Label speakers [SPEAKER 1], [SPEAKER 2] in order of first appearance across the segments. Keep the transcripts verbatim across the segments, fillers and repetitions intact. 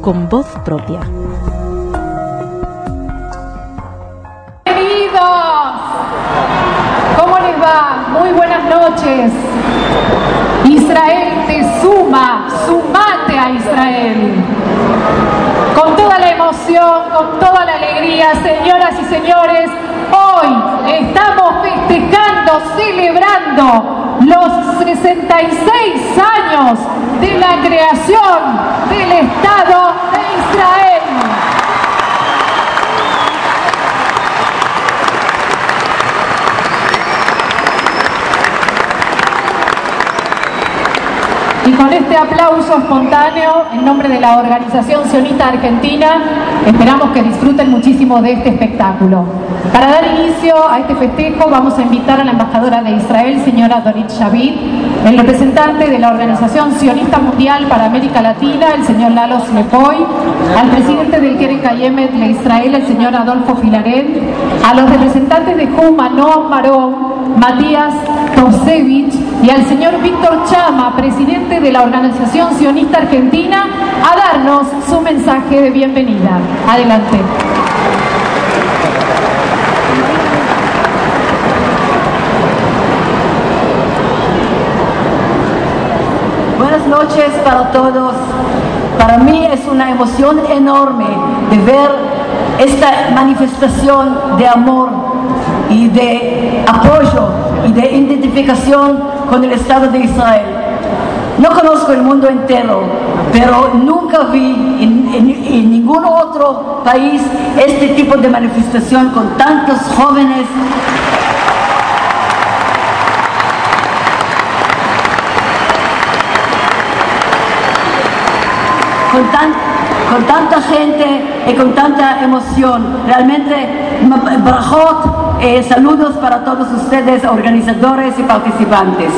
[SPEAKER 1] con voz propia.
[SPEAKER 2] Bienvenidos. ¿Cómo les va? Muy buenas noches. Israel te suma, sumate a Israel. Con toda la emoción, con toda la alegría, señoras y señores, hoy estamos festejando, celebrando los sesenta y seis años de la creación del Estado de Israel. Y con este aplauso espontáneo, en nombre de la Organización Sionista Argentina, esperamos que disfruten muchísimo de este espectáculo. Para dar inicio a este festejo, vamos a invitar a la embajadora de Israel, señora Dorit Shavit, el representante de la Organización Sionista Mundial para América Latina, el señor Lalo Slepoy, al presidente del Keren Kayemet de Israel, el señor Adolfo Filaret, a los representantes de Juma, Noam Marón, Matías Tosevich, y al señor Víctor Chama, presidente de la Organización Sionista Argentina, a darnos su mensaje de bienvenida. Adelante.
[SPEAKER 3] Buenas noches para todos. Para mí es una emoción enorme de ver esta manifestación de amor y de apoyo y de identificación con el Estado de Israel. No conozco el mundo entero, pero nunca vi en, en, en ningún otro país este tipo de manifestación con tantos jóvenes con, tan, con tanta gente y con tanta emoción. Realmente, brajot, eh, saludos para todos ustedes, organizadores y participantes.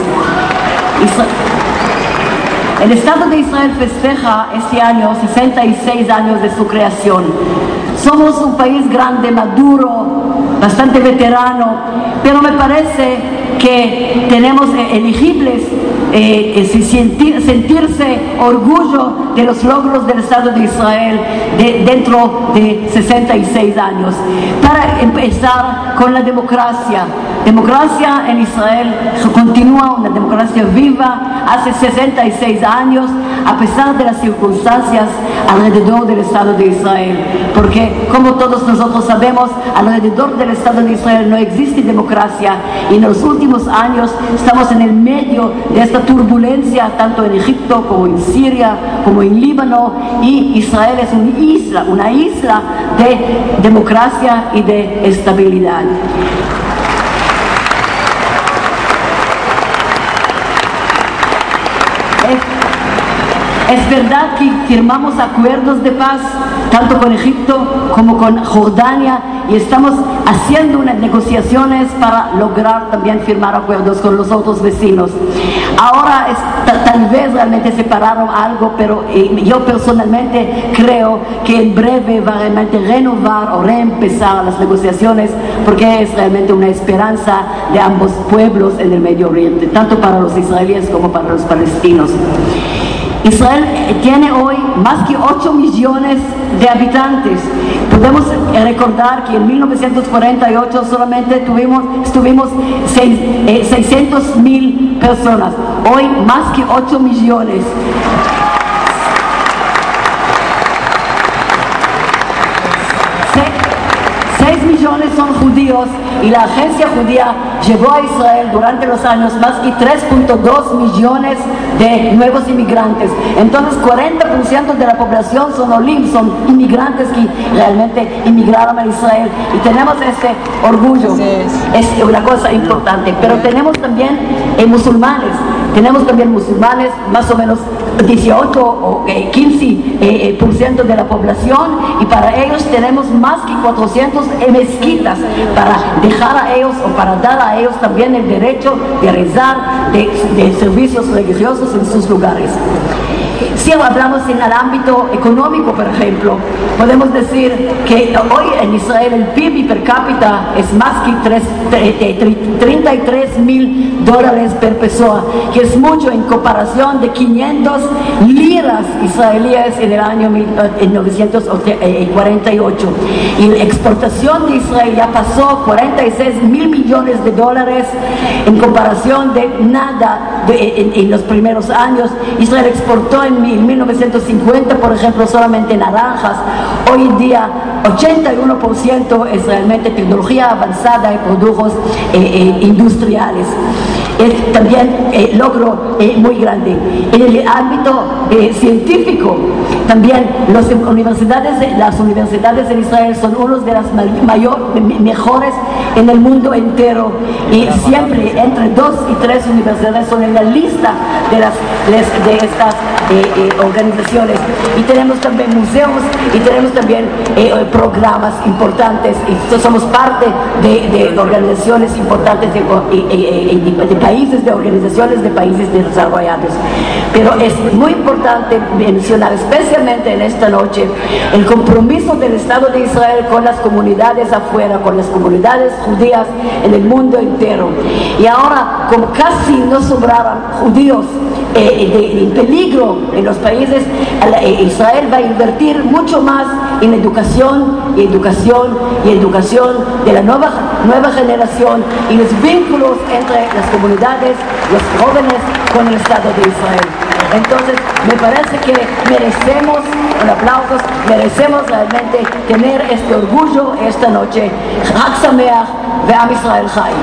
[SPEAKER 3] El Estado de Israel festeja este año sesenta y seis años de su creación. Somos un país grande, maduro, bastante veterano, pero me parece que tenemos elegibles eh, sentir, sentirse orgullo de los logros del Estado de Israel de, dentro de sesenta y seis años. Para empezar con la democracia. Democracia en Israel continúa, una democracia viva, hace sesenta y seis años, a pesar de las circunstancias alrededor del Estado de Israel. Porque, como todos nosotros sabemos, alrededor del Estado de Israel no existe democracia, y en los últimos años estamos en el medio de esta turbulencia, tanto en Egipto como en Siria, como en Líbano, y Israel es una isla, una isla de democracia y de estabilidad. Es, es verdad que firmamos acuerdos de paz tanto con Egipto como con Jordania, y estamos haciendo unas negociaciones para lograr también firmar acuerdos con los otros vecinos. Ahora es, tal vez realmente separaron algo, pero eh, yo personalmente creo que en breve va a realmente renovar o reempezar las negociaciones, porque es realmente una esperanza de ambos pueblos en el Medio Oriente, tanto para los israelíes como para los palestinos. Israel tiene hoy más que ocho millones de habitantes. Podemos recordar que en mil novecientos cuarenta y ocho solamente tuvimos, estuvimos seis, eh, seiscientos mil personas. Hoy más que ocho millones. seis millones son judíos, y la agencia judía llevó a Israel durante los años más que tres punto dos millones de nuevos inmigrantes. Entonces cuarenta por ciento de la población son olim, son inmigrantes que realmente inmigraron a Israel, y tenemos este orgullo. Es una cosa importante. Pero tenemos también eh, musulmanes, tenemos también musulmanes, más o menos dieciocho o eh, quince eh, por ciento de la población, y para ellos tenemos más que cuatrocientas mezquitas para dejar a ellos o para dar a ellos también el derecho de rezar, de, de servicios religiosos en sus lugares. Si hablamos en el ámbito económico, por ejemplo, podemos decir que hoy en Israel el P I B per cápita es más que treinta y tres mil dólares per persona, que es mucho en comparación de quinientas liras israelíes en el año mil novecientos cuarenta y ocho. Y la exportación de Israel ya pasó cuarenta y seis mil millones de dólares en comparación de nada de, en, en los primeros años. Israel exportó en mil novecientos cincuenta, por ejemplo, solamente naranjas. Hoy en día ochenta y uno por ciento es realmente tecnología avanzada y productos eh, eh, industriales. Es también eh, logro eh, muy grande. En el ámbito eh, científico, también las universidades, las universidades en Israel son una de las mayor, mejores en el mundo entero, y siempre entre dos y tres universidades son en la lista de, las, de estas eh, eh, organizaciones. Y tenemos también museos y tenemos también eh, programas importantes, y somos parte de, de organizaciones importantes de, de, de, de países, de organizaciones de países desarrollados. Pero es muy importante mencionar, especialmente en esta noche, el compromiso del Estado de Israel con las comunidades afuera, con las comunidades judías en el mundo entero. Y ahora, como casi no sobraron judíos eh, de, de peligro en los países, eh, Israel va a invertir mucho más en educación y educación y educación de la nueva, nueva generación y los vínculos entre las comunidades, los jóvenes con el Estado de Israel. Entonces, me parece que merecemos, con aplausos, merecemos realmente tener este orgullo esta noche. Chag Sameach ve'Am Israel Chai.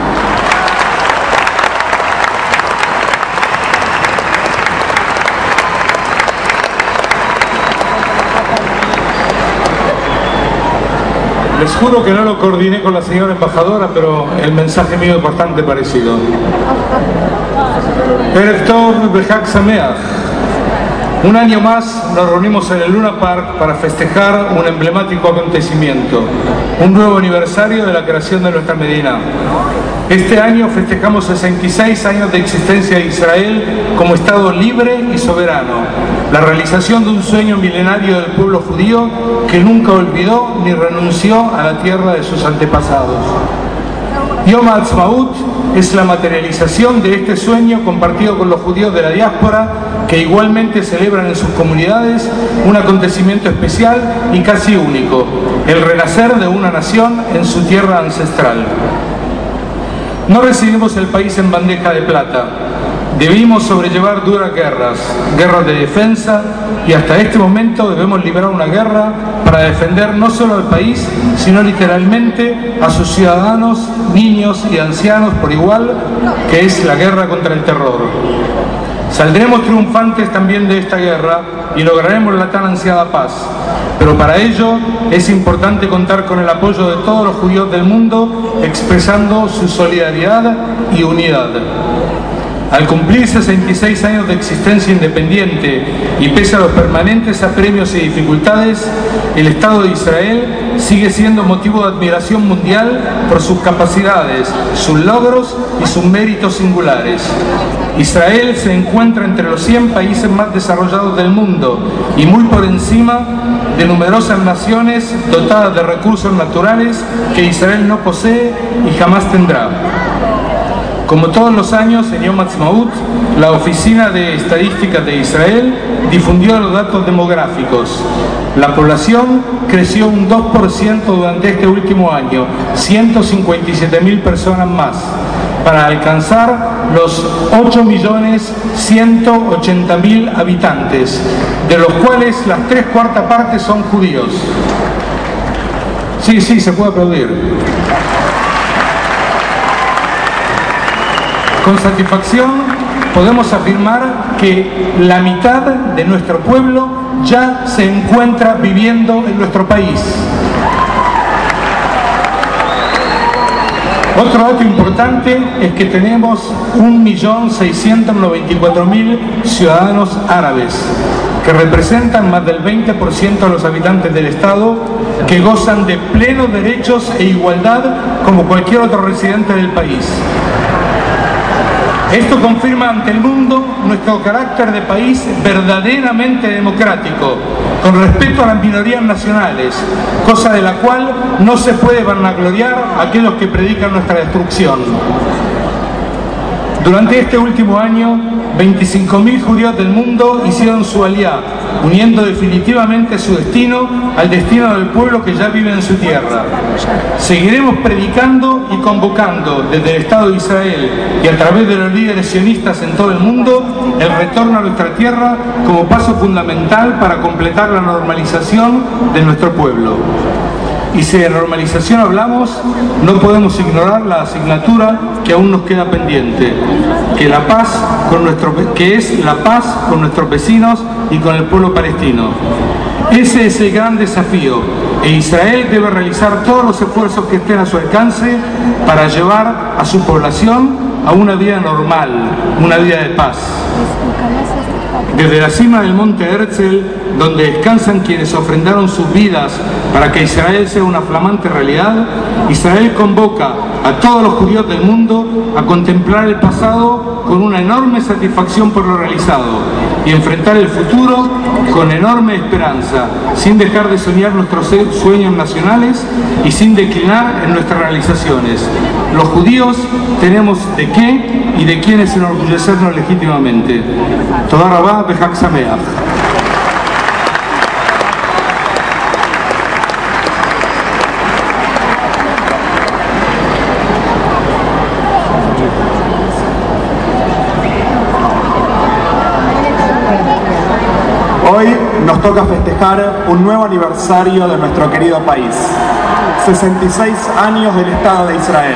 [SPEAKER 1] Les juro que no lo coordiné con la señora embajadora, pero el mensaje mío es bastante parecido. Erev Tov ve'Chag Sameach. Un año más nos reunimos en el Luna Park para festejar un emblemático acontecimiento, un nuevo aniversario de la creación de nuestra Medina. Este año festejamos sesenta y seis años de existencia de Israel como Estado libre y soberano, la realización de un sueño milenario del pueblo judío que nunca olvidó ni renunció a la tierra de sus antepasados. Yom HaAtzmaut es la materialización de este sueño compartido con los judíos de la diáspora, que igualmente celebran en sus comunidades un acontecimiento especial y casi único, el renacer de una nación en su tierra ancestral. No recibimos el país en bandeja de plata. Debimos sobrellevar duras guerras, guerras de defensa, y hasta este momento debemos librar una guerra para defender no solo al país, sino literalmente a sus ciudadanos, niños y ancianos por igual, que es la guerra contra el terror. Saldremos triunfantes también de esta guerra y lograremos la tan ansiada paz. Pero para ello es importante contar con el apoyo de todos los judíos del mundo, expresando su solidaridad y unidad. Al cumplir sesenta y seis años de existencia independiente y pese a los permanentes apremios y dificultades, el Estado de Israel sigue siendo motivo de admiración mundial por sus capacidades, sus logros y sus méritos singulares. Israel se encuentra entre los cien países más desarrollados del mundo y muy por encima de numerosas naciones dotadas de recursos naturales que Israel no posee y jamás tendrá. Como todos los años, en Yom HaAtzmaut, la Oficina de Estadísticas de Israel difundió los datos demográficos. La población creció un dos por ciento durante este último año, ciento cincuenta y siete mil personas más, para alcanzar los ocho millones ciento ochenta mil habitantes, de los cuales las tres cuartas partes son judíos. Sí, sí, se puede aplaudir. Con satisfacción podemos afirmar que la mitad de nuestro pueblo ya se encuentra viviendo en nuestro país. Otro dato importante es que tenemos un millón seiscientos noventa y cuatro mil ciudadanos árabes, que representan más del veinte por ciento de los habitantes del Estado, que gozan de plenos derechos e igualdad como cualquier otro residente del país. Esto confirma ante el mundo nuestro carácter de país verdaderamente democrático, con respeto a las minorías nacionales, cosa de la cual no se puede vanagloriar a aquellos que predican nuestra destrucción. Durante este último año, veinticinco mil judíos del mundo hicieron su aliá, uniendo definitivamente su destino al destino del pueblo que ya vive en su tierra. Seguiremos predicando y convocando desde el Estado de Israel y a través de los líderes sionistas en todo el mundo el retorno a nuestra tierra como paso fundamental para completar la normalización de nuestro pueblo. Y si de normalización hablamos, no podemos ignorar la asignatura que aún nos queda pendiente, que, la paz con nuestro, que es la paz con nuestros vecinos y con el pueblo palestino. Ese es el gran desafío, e Israel debe realizar todos los esfuerzos que estén a su alcance para llevar a su población a una vida normal, una vida de paz. Desde la cima del monte Herzl, donde descansan quienes ofrendaron sus vidas para que Israel sea una flamante realidad, Israel convoca a todos los judíos del mundo a contemplar el pasado con una enorme satisfacción por lo realizado y enfrentar el futuro con enorme esperanza, sin dejar de soñar nuestros sueños nacionales y sin declinar en nuestras realizaciones. Los judíos tenemos de qué y de quiénes enorgullecernos legítimamente. Toda Rabá, Behag Sameach.
[SPEAKER 4] Hoy nos toca festejar un nuevo aniversario de nuestro querido país, sesenta y seis años del Estado de Israel.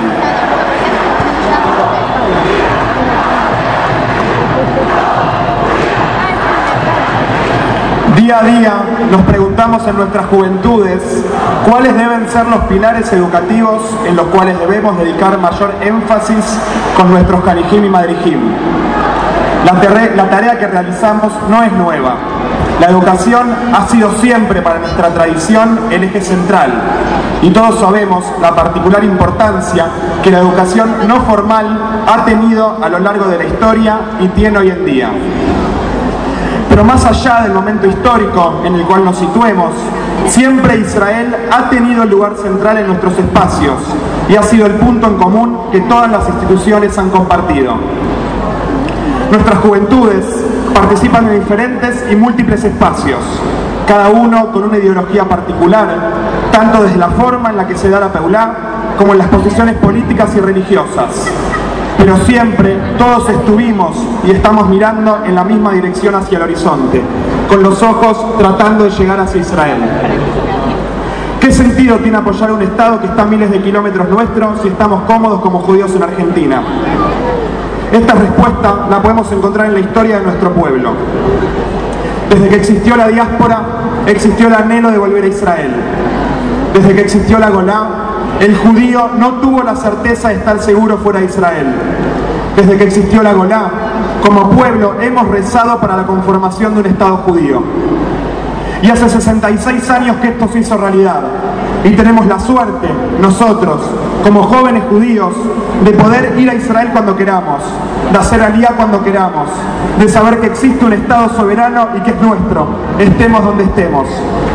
[SPEAKER 4] Día a día nos preguntamos en nuestras juventudes cuáles deben ser los pilares educativos en los cuales debemos dedicar mayor énfasis con nuestros Hanijim y Madrijim. La, la tarea que realizamos no es nueva. La educación ha sido siempre para nuestra tradición el eje central y todos sabemos la particular importancia que la educación no formal ha tenido a lo largo de la historia y tiene hoy en día. Pero más allá del momento histórico en el cual nos situemos, siempre Israel ha tenido el lugar central en nuestros espacios y ha sido el punto en común que todas las instituciones han compartido. Nuestras juventudes participan en diferentes y múltiples espacios, cada uno con una ideología particular, tanto desde la forma en la que se da la Peulá, como en las posiciones políticas y religiosas. Pero siempre todos estuvimos y estamos mirando en la misma dirección hacia el horizonte, con los ojos tratando de llegar hacia Israel. ¿Qué sentido tiene apoyar a un Estado que está a miles de kilómetros nuestros si estamos cómodos como judíos en Argentina? Esta respuesta la podemos encontrar en la historia de nuestro pueblo. Desde que existió la diáspora, existió el anhelo de volver a Israel. Desde que existió la Golá, el judío no tuvo la certeza de estar seguro fuera de Israel. Desde que existió la Golá, como pueblo hemos rezado para la conformación de un Estado judío. Y hace sesenta y seis años que esto se hizo realidad. Y tenemos la suerte, nosotros, como jóvenes judíos, de poder ir a Israel cuando queramos, de hacer aliyá cuando queramos, de saber que existe un Estado soberano y que es nuestro, estemos donde estemos.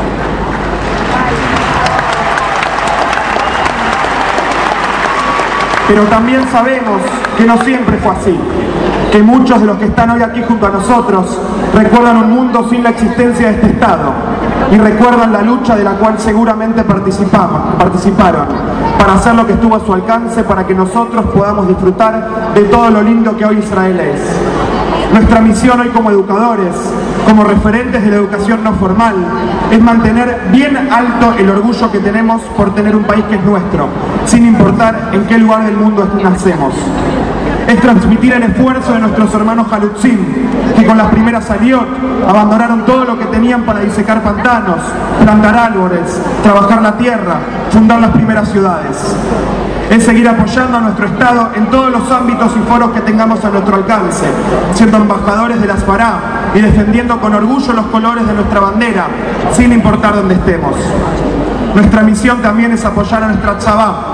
[SPEAKER 4] Pero también sabemos que no siempre fue así, que muchos de los que están hoy aquí junto a nosotros recuerdan un mundo sin la existencia de este Estado y recuerdan la lucha de la cual seguramente participaron para hacer lo que estuvo a su alcance para que nosotros podamos disfrutar de todo lo lindo que hoy Israel es. Nuestra misión hoy como educadores, como referentes de la educación no formal, es mantener bien alto el orgullo que tenemos por tener un país que es nuestro, sin importar en qué lugar del mundo nacemos. Es transmitir el esfuerzo de nuestros hermanos Halutzim, que con las primeras aliot abandonaron todo lo que tenían para disecar pantanos, plantar árboles, trabajar la tierra, fundar las primeras ciudades. Es seguir apoyando a nuestro Estado en todos los ámbitos y foros que tengamos a nuestro alcance, siendo embajadores de la Asfará y defendiendo con orgullo los colores de nuestra bandera, sin importar dónde estemos. Nuestra misión también es apoyar a nuestra tzabá,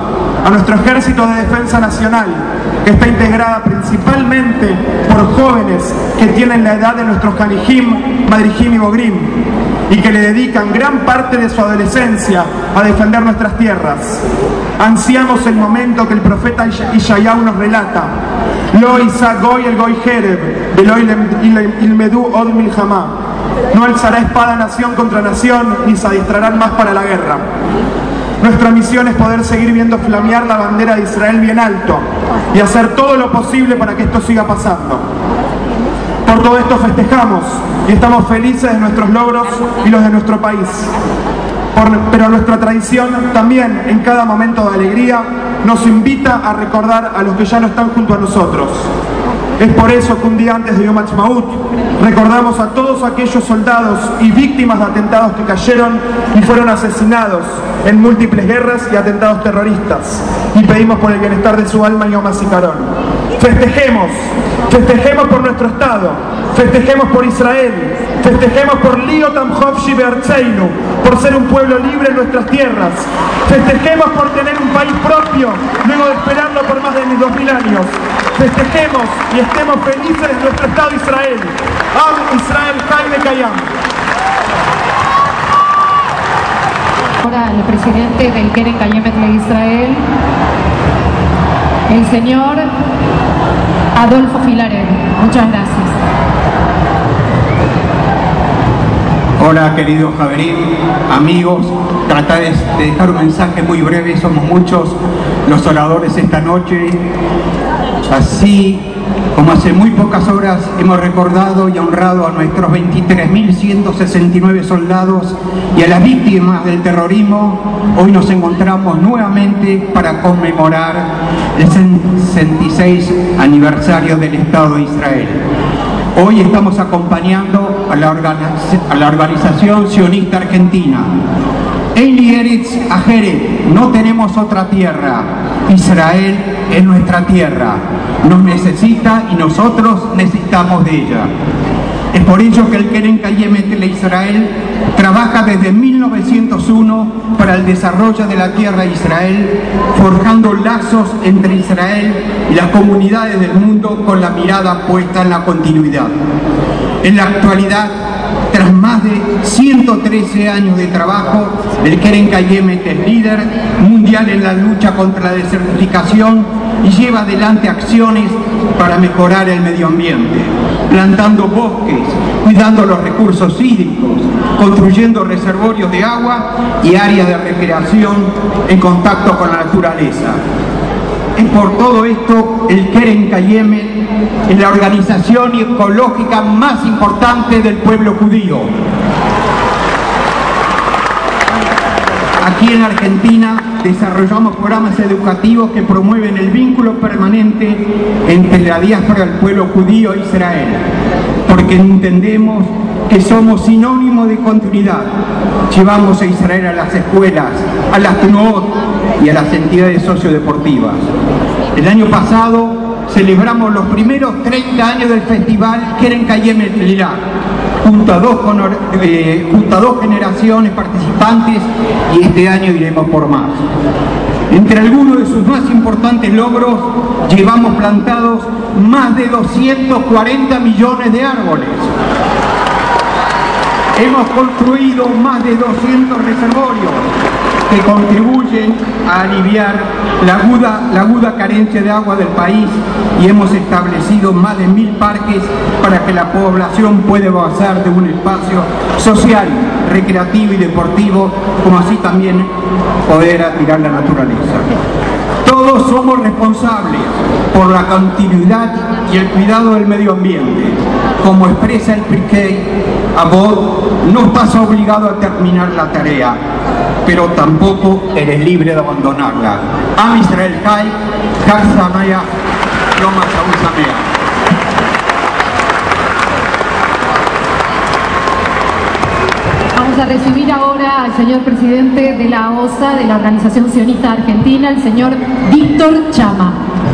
[SPEAKER 4] a nuestro Ejército de Defensa Nacional, que está integrada principalmente por jóvenes que tienen la edad de nuestros Canijim, Madrijim y Bogrim, y que le dedican gran parte de su adolescencia a defender nuestras tierras. Ansiamos el momento que el profeta Ishayahu nos relata: Lo Isa Goy el Goy Jereb, Velo Ilmedú Od Milhamá. No alzará espada nación contra nación, ni se adiestrarán más para la guerra. Nuestra misión es poder seguir viendo flamear la bandera de Israel bien alto y hacer todo lo posible para que esto siga pasando. Por todo esto festejamos y estamos felices de nuestros logros y los de nuestro país. Por, pero nuestra tradición también, en cada momento de alegría, nos invita a recordar a los que ya no están junto a nosotros. Es por eso que un día antes de Yom Ha'atzmaut recordamos a todos aquellos soldados y víctimas de atentados que cayeron y fueron asesinados en múltiples guerras y atentados terroristas, y pedimos por el bienestar de su alma y Yom HaZikaron. Festejemos, festejemos por nuestro Estado, festejemos por Israel, festejemos por Liotam Hofshi Be'artzeinu, por ser un pueblo libre en nuestras tierras, festejemos por tener un país propio luego de esperarlo por más de dos mil años. Festejemos y estemos felices en nuestro Estado Israel. Am Israel Chai Vekayam.
[SPEAKER 2] Ahora el presidente del Keren Kayemet de Israel, el señor Adolfo Filaret. Muchas gracias.
[SPEAKER 5] Hola queridos Javerín, amigos, tratar de dejar un mensaje muy breve. Somos muchos los oradores esta noche. Así como hace muy pocas horas hemos recordado y honrado a nuestros veintitrés mil ciento sesenta y nueve soldados y a las víctimas del terrorismo, hoy nos encontramos nuevamente para conmemorar el sesenta y seis aniversario del Estado de Israel. Hoy estamos acompañando a la, a la organización sionista argentina. Eili Eretz Ajeret, no tenemos otra tierra. Israel es nuestra tierra. Nos necesita y nosotros necesitamos de ella. Es por ello que el Keren Kayemet de Israel trabaja desde mil novecientos uno para el desarrollo de la tierra de Israel, forjando lazos entre Israel y las comunidades del mundo con la mirada puesta en la continuidad. En la actualidad, tras más de ciento trece años de trabajo, el Keren Kayemet es líder mundial en la lucha contra la desertificación y lleva adelante acciones para mejorar el medio ambiente, plantando bosques, cuidando los recursos hídricos, construyendo reservorios de agua y áreas de recreación en contacto con la naturaleza. Es por todo esto el Keren Kayemet es la organización ecológica más importante del pueblo judío. Aquí en Argentina desarrollamos programas educativos que promueven el vínculo permanente entre la diáspora del pueblo judío e Israel, porque entendemos que somos sinónimo de continuidad. Llevamos a Israel a las escuelas, a las Tnuot y a las entidades sociodeportivas. El año pasado celebramos los primeros treinta años del festival Keren Kayemet Lilá, junto a, dos, eh, junto a dos generaciones participantes, y este año iremos por más. Entre algunos de sus más importantes logros, llevamos plantados más de doscientos cuarenta millones de árboles. Hemos construido más de doscientos reservorios que contribuyen a aliviar la aguda, la aguda carencia de agua del país, y hemos establecido más de mil parques para que la población pueda gozar de un espacio social, recreativo y deportivo, como así también poder admirar la naturaleza. Todos somos responsables por la continuidad y el cuidado del medio ambiente. Como expresa el Pirkei Avot, no estás obligado a terminar la tarea, pero tampoco eres libre de abandonarla. Am Israel Chai, Chag Sameach, Yom Ha'atzmaut Sameach.
[SPEAKER 2] Vamos a recibir ahora al señor presidente de la O S A, de la Organización Sionista Argentina, el señor Víctor Chama.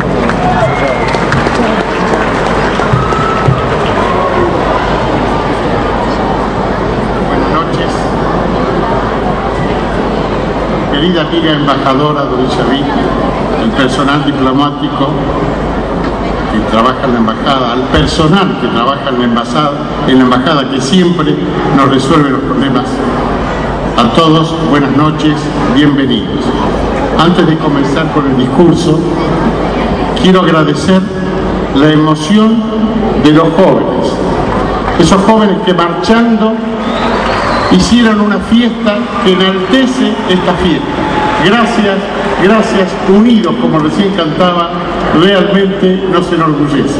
[SPEAKER 6] Buenas noches. Querida amiga embajadora Doris Shavit, al personal diplomático que trabaja en la embajada, al personal que trabaja en la embajada, en la embajada que siempre nos resuelve los problemas. A todos, buenas noches, bienvenidos. Antes de comenzar con el discurso, quiero agradecer la emoción de los jóvenes, esos jóvenes que marchando hicieron una fiesta que enaltece esta fiesta. Gracias, gracias, unidos, como recién cantaba, realmente nos enorgullece.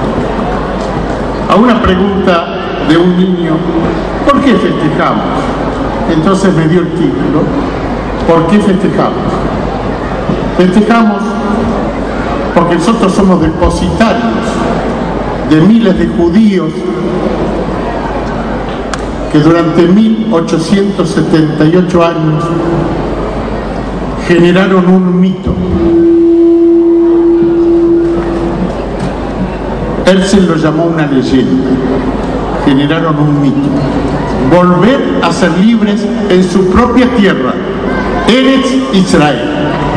[SPEAKER 6] A una pregunta de un niño, ¿por qué festejamos? Entonces me dio el título, ¿por qué festejamos? Festejamos porque nosotros somos depositarios de miles de judíos que durante mil ochocientos setenta y ocho años generaron un mito. Herzl lo llamó una leyenda. Generaron un mito. Volver a ser libres en su propia tierra, Eretz Israel.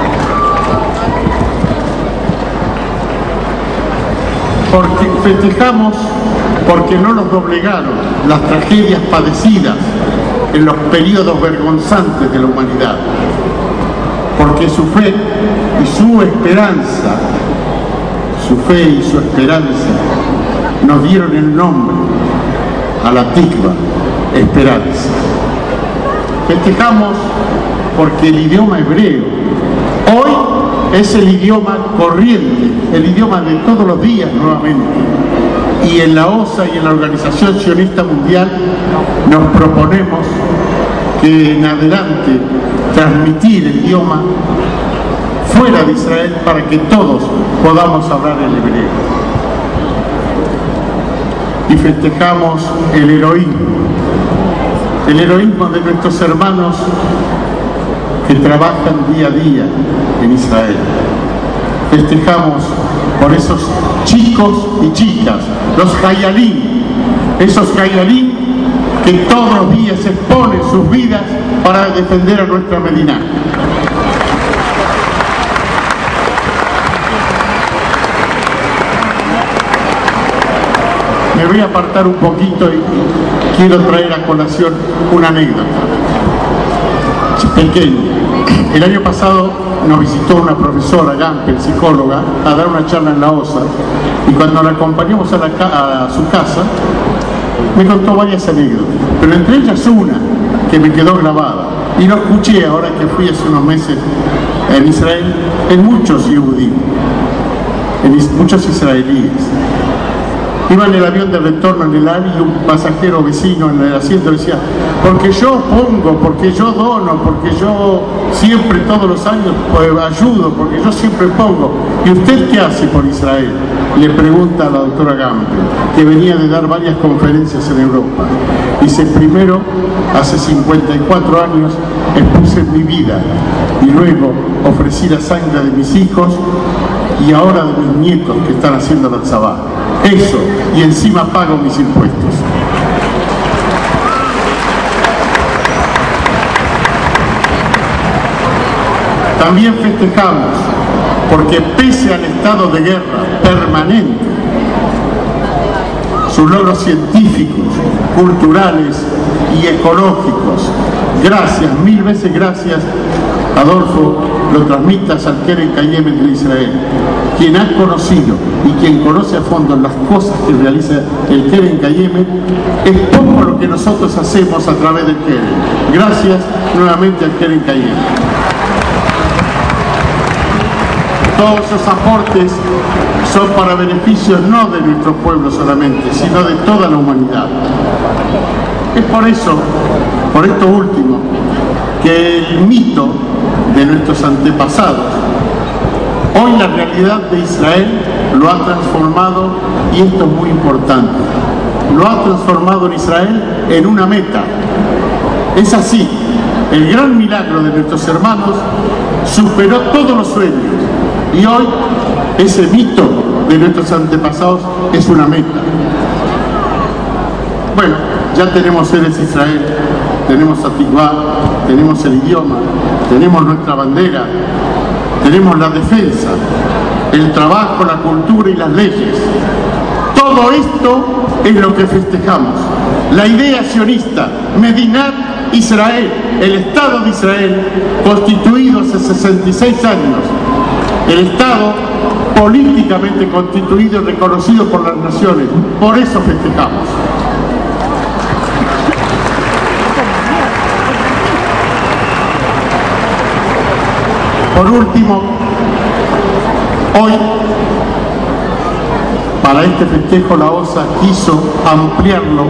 [SPEAKER 6] Porque festejamos porque no nos doblegaron las tragedias padecidas en los periodos vergonzantes de la humanidad. Porque su fe y su esperanza, su fe y su esperanza nos dieron el nombre a la Tikva, esperanza. Festejamos porque el idioma hebreo hoy es el idioma corriente, el idioma de todos los días nuevamente. Y en la O S A y en la Organización Sionista Mundial nos proponemos que en adelante transmitir el idioma fuera de Israel para que todos podamos hablar el hebreo. Y festejamos el heroísmo, el heroísmo de nuestros hermanos que trabajan día a día en Israel. Festejamos por esos chicos y chicas, los Hayalim, esos Hayalim que todos los días exponen sus vidas para defender a nuestra Medina. Me voy a apartar un poquito y quiero traer a colación una anécdota pequeña. El año pasado nos visitó una profesora, Gampel, psicóloga, a dar una charla en la O S A, y cuando la acompañamos a, la, a su casa, me contó varias anécdotas, pero entre ellas una que me quedó grabada, y lo escuché ahora que fui hace unos meses en Israel, en muchos yehudíes, en muchos israelíes. Iba en el avión de retorno en el aire y un pasajero vecino en el asiento decía, porque yo pongo, porque yo dono, porque yo siempre todos los años pues, ayudo, porque yo siempre pongo. ¿Y usted qué hace por Israel? Le pregunta a la doctora Gamble, que venía de dar varias conferencias en Europa. Dice, primero, hace cincuenta y cuatro años expuse mi vida y luego ofrecí la sangre de mis hijos y ahora de mis nietos que están haciendo la tzavá. Eso, y encima pago mis impuestos. También festejamos porque pese al estado de guerra permanente, sus logros científicos, culturales y ecológicos, gracias, mil veces gracias, Adolfo, lo transmitas al Keren Kayemet de Israel. Quien ha conocido y quien conoce a fondo las cosas que realiza el Keren Kayemet, es poco lo que nosotros hacemos a través del Keren. Gracias nuevamente al Keren Kayemet. Todos esos aportes son para beneficio no de nuestro pueblo solamente, sino de toda la humanidad. Es por eso, por esto último, que el mito de nuestros antepasados, hoy la realidad de Israel lo ha transformado, y esto es muy importante, lo ha transformado en Israel en una meta. Es así, el gran milagro de nuestros hermanos superó todos los sueños, y hoy ese mito de nuestros antepasados es una meta. Bueno, ya tenemos Eretz Israel, tenemos a Tikvá, tenemos el idioma, tenemos nuestra bandera, tenemos la defensa, el trabajo, la cultura y las leyes. Todo esto es lo que festejamos. La idea sionista, Medinat Israel, el Estado de Israel, constituido hace sesenta y seis años, el Estado políticamente constituido y reconocido por las naciones. Por eso festejamos. Por último, hoy, para este festejo, la O S A quiso ampliarlo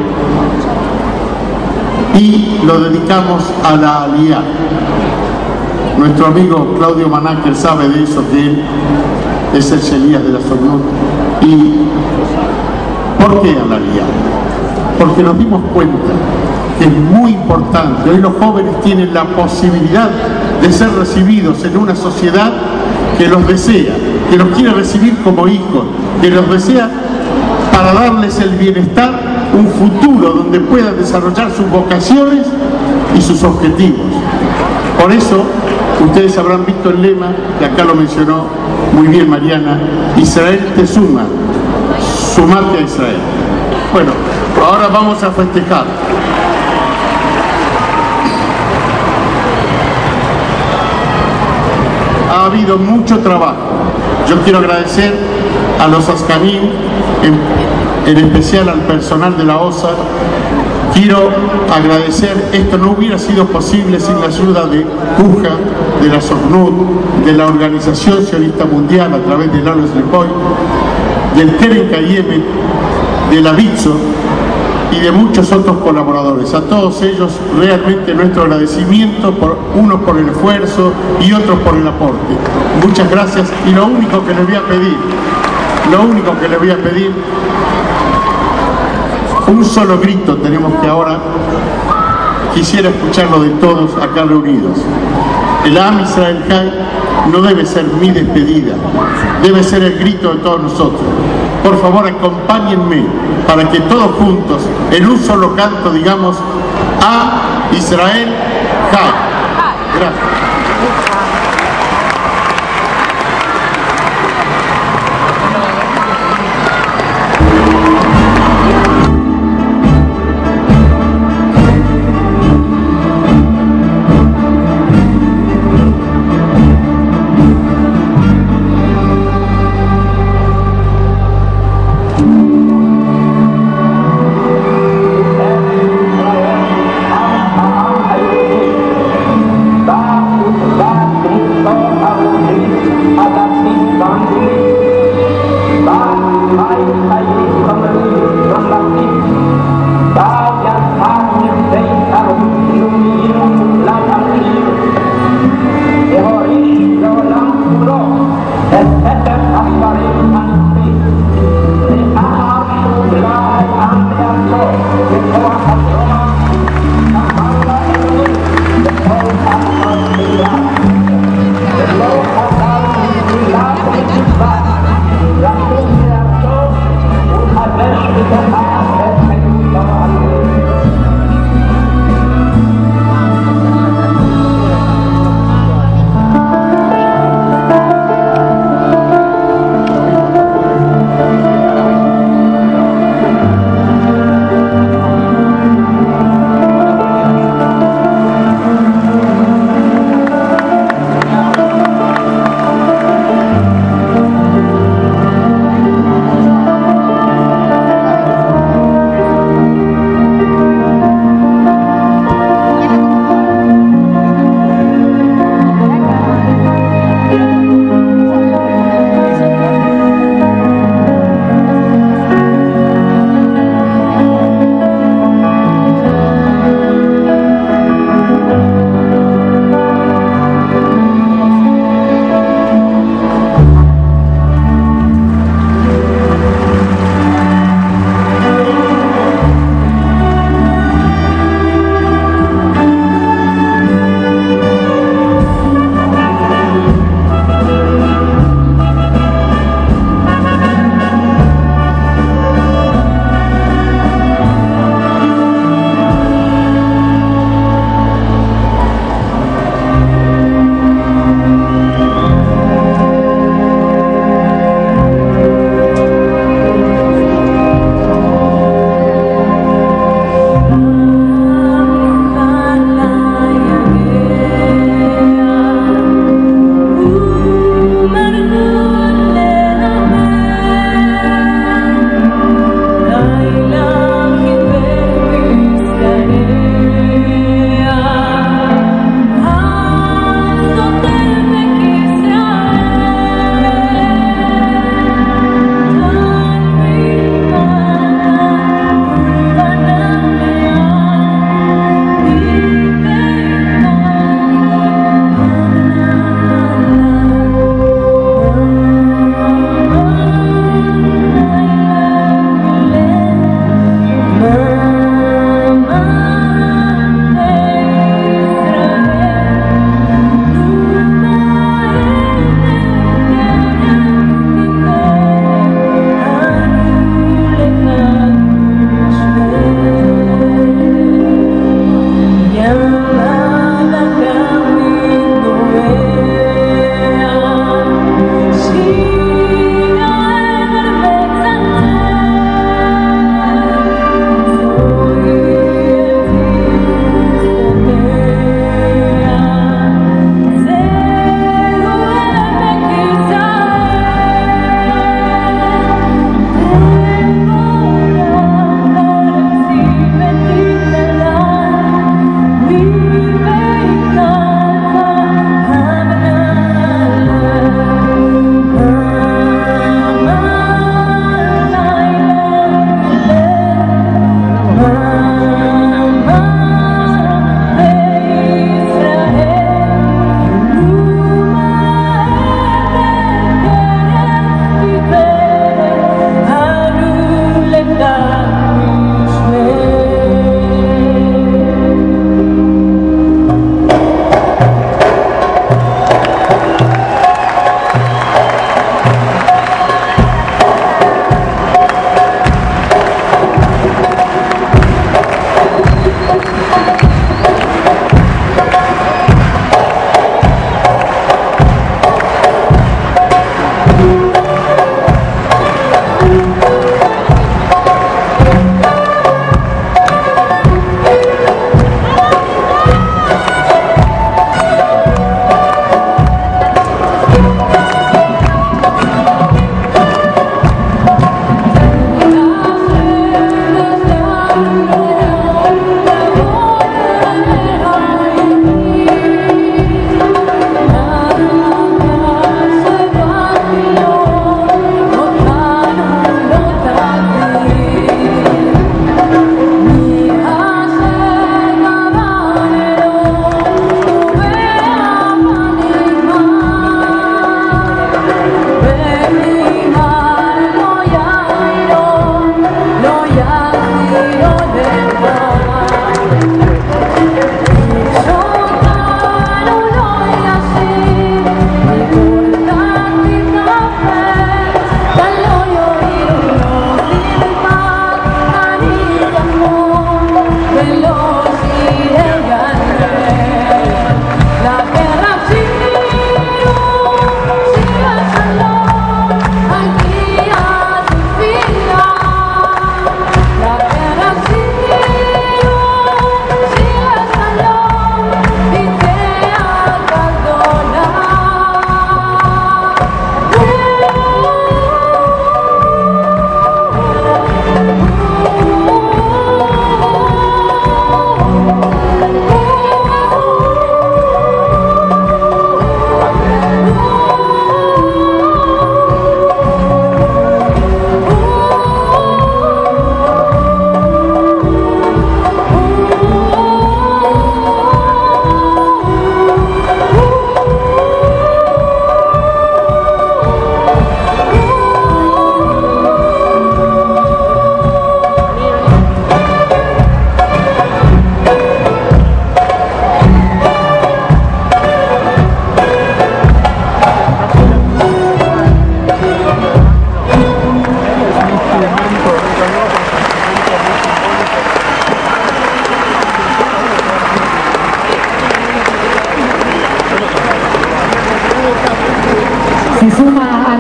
[SPEAKER 6] y lo dedicamos a la Aliyá. Nuestro amigo Claudio Manáquer sabe de eso, que él es el Shelías de la Sonnut. ¿Y por qué a la Aliyá? Porque nos dimos cuenta que es muy importante. Hoy los jóvenes tienen la posibilidad de ser recibidos en una sociedad que los desea, que los quiere recibir como hijos, que los desea para darles el bienestar, un futuro donde puedan desarrollar sus vocaciones y sus objetivos. Por eso, ustedes habrán visto el lema, que acá lo mencionó muy bien Mariana: Israel te suma, sumate a Israel. Bueno, ahora vamos a festejar. Ha habido mucho trabajo. Yo quiero agradecer a los Ascanim, en, en especial al personal de la O S A. Quiero agradecer, esto no hubiera sido posible sin la ayuda de Puja, de la Sonnut, de la Organización Sionista Mundial a través de Lalo Slepoy, del Keren Kayemet, de la Bitso y de muchos otros colaboradores. A todos ellos realmente nuestro agradecimiento, por, unos por el esfuerzo y otros por el aporte. Muchas gracias, y lo único que les voy a pedir, lo único que les voy a pedir, un solo grito tenemos que ahora, quisiera escucharlo de todos acá reunidos. El Am Israel Chai no debe ser mi despedida, debe ser el grito de todos nosotros. Por favor, acompáñenme para que todos juntos, en un solo canto, digamos: A Israel Chai. Gracias.
[SPEAKER 7] Bye.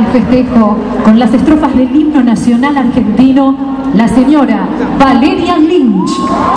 [SPEAKER 2] festejo con las estrofas del himno nacional argentino, la señora Valeria Lynch.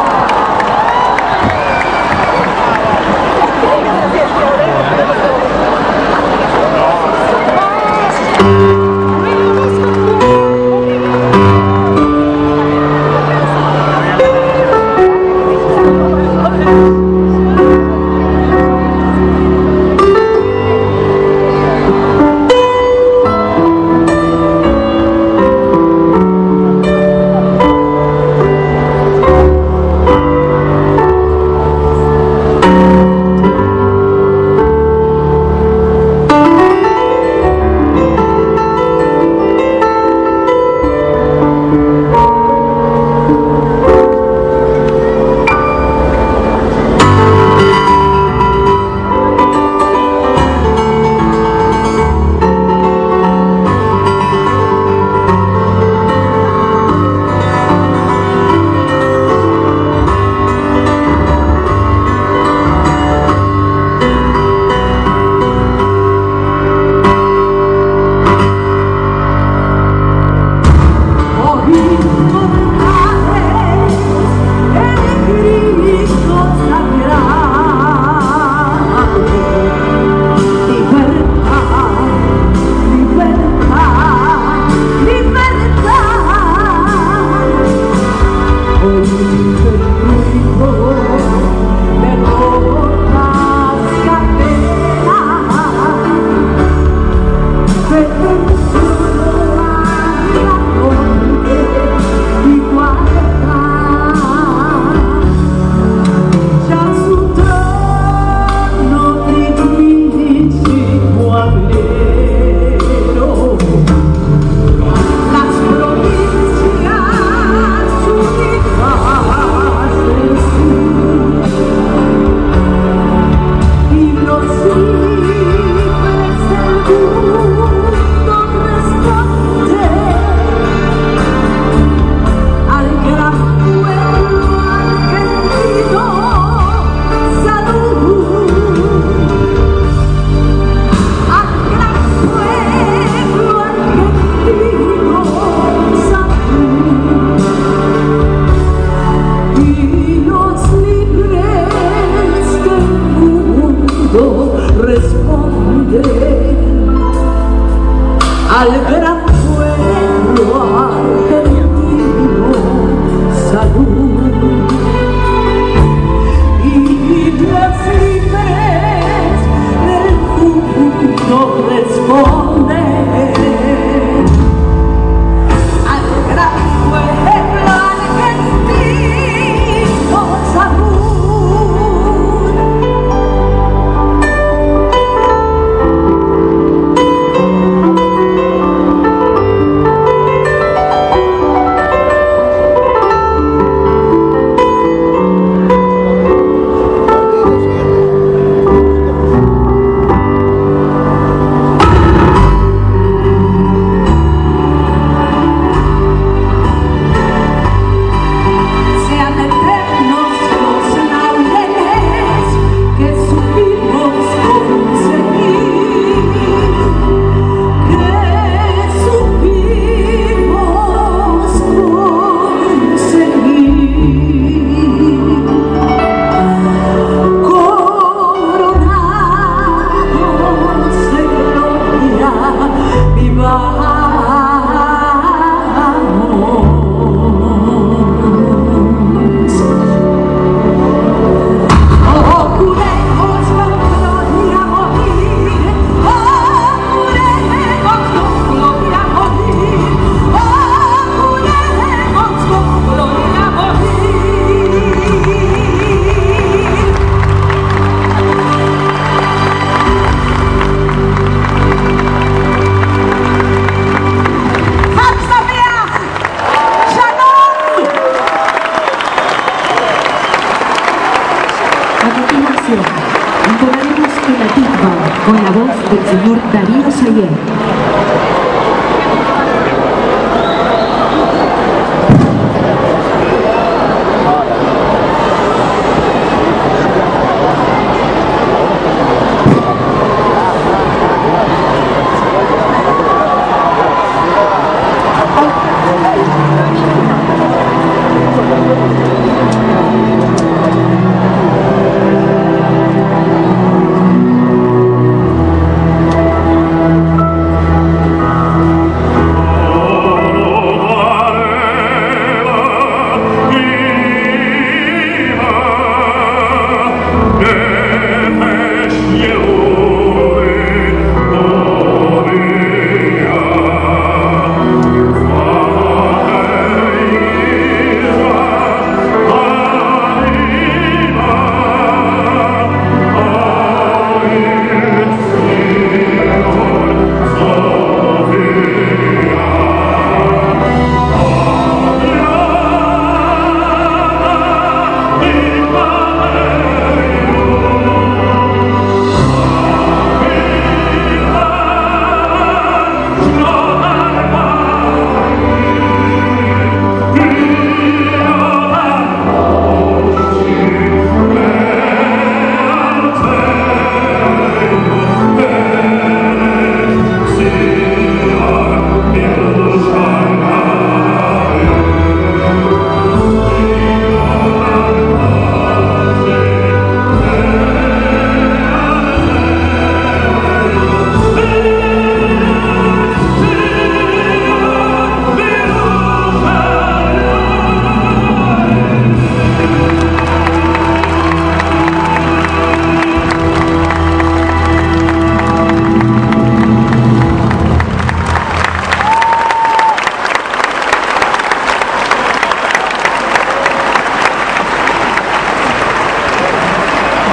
[SPEAKER 7] con la voz del señor Darío Sayer.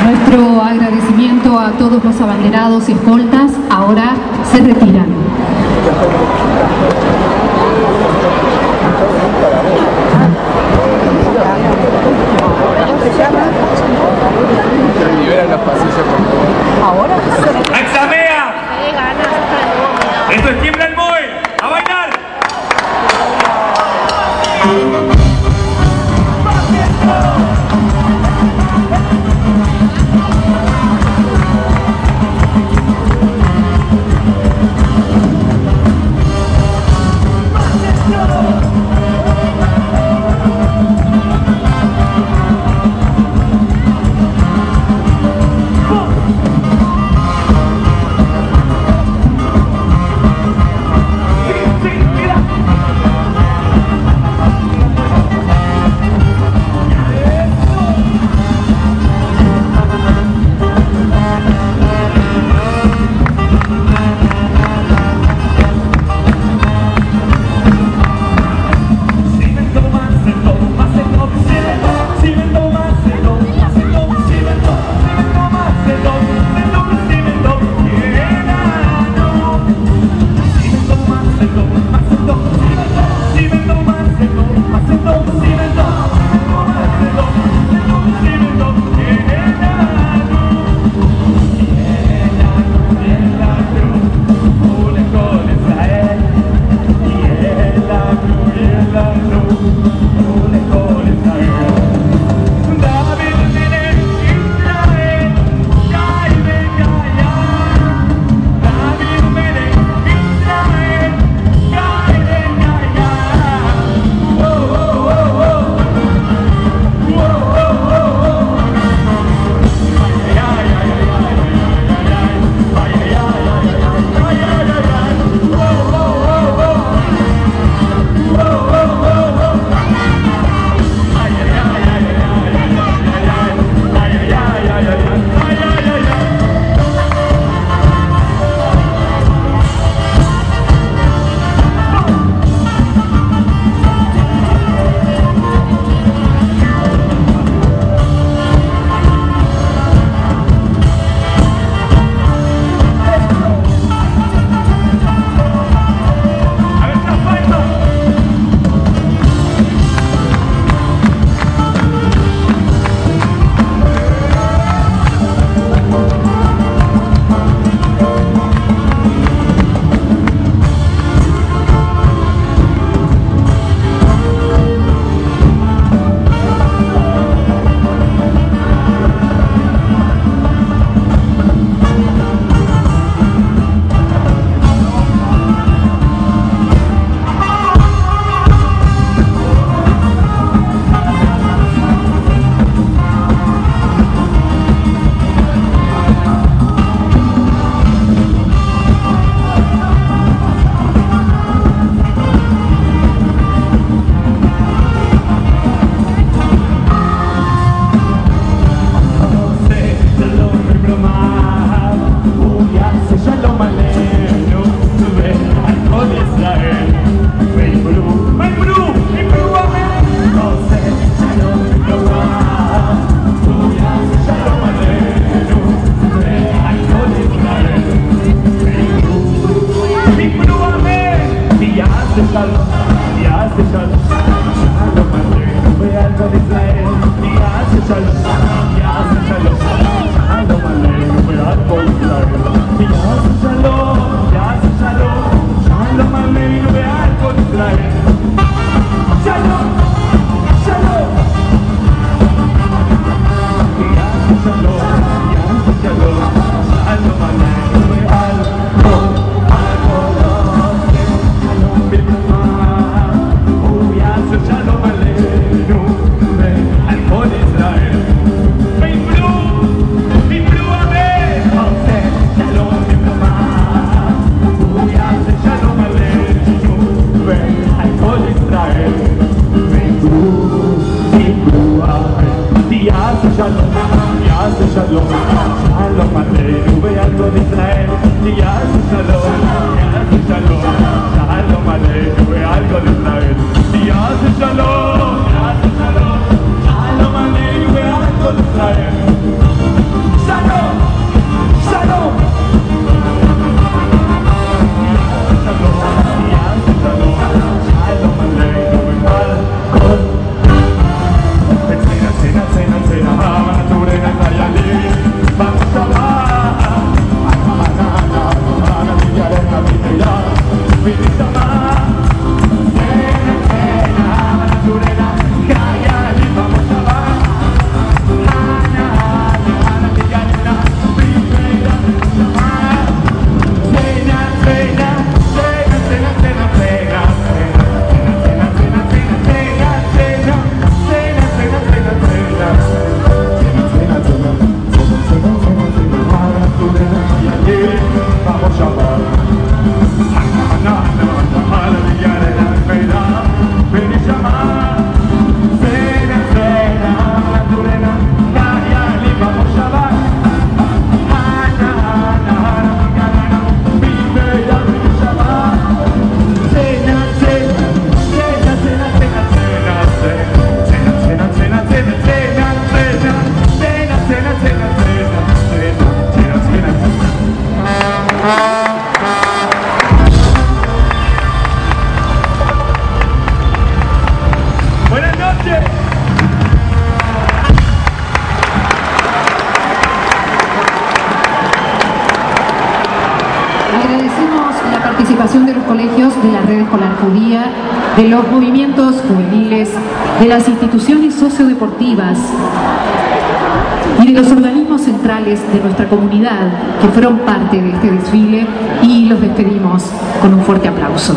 [SPEAKER 2] Nuestro agradecimiento a todos los abanderados y escoltas ahora se retiran.
[SPEAKER 8] Ahora. ¡Axamea! Esto es Tiembla el Moy. ¡A bailar!
[SPEAKER 9] Shalom,
[SPEAKER 2] participación de los colegios, de la red escolar judía, de los movimientos juveniles, de las instituciones sociodeportivas y de los organismos centrales de nuestra comunidad que fueron parte de este desfile, y los despedimos con un fuerte aplauso.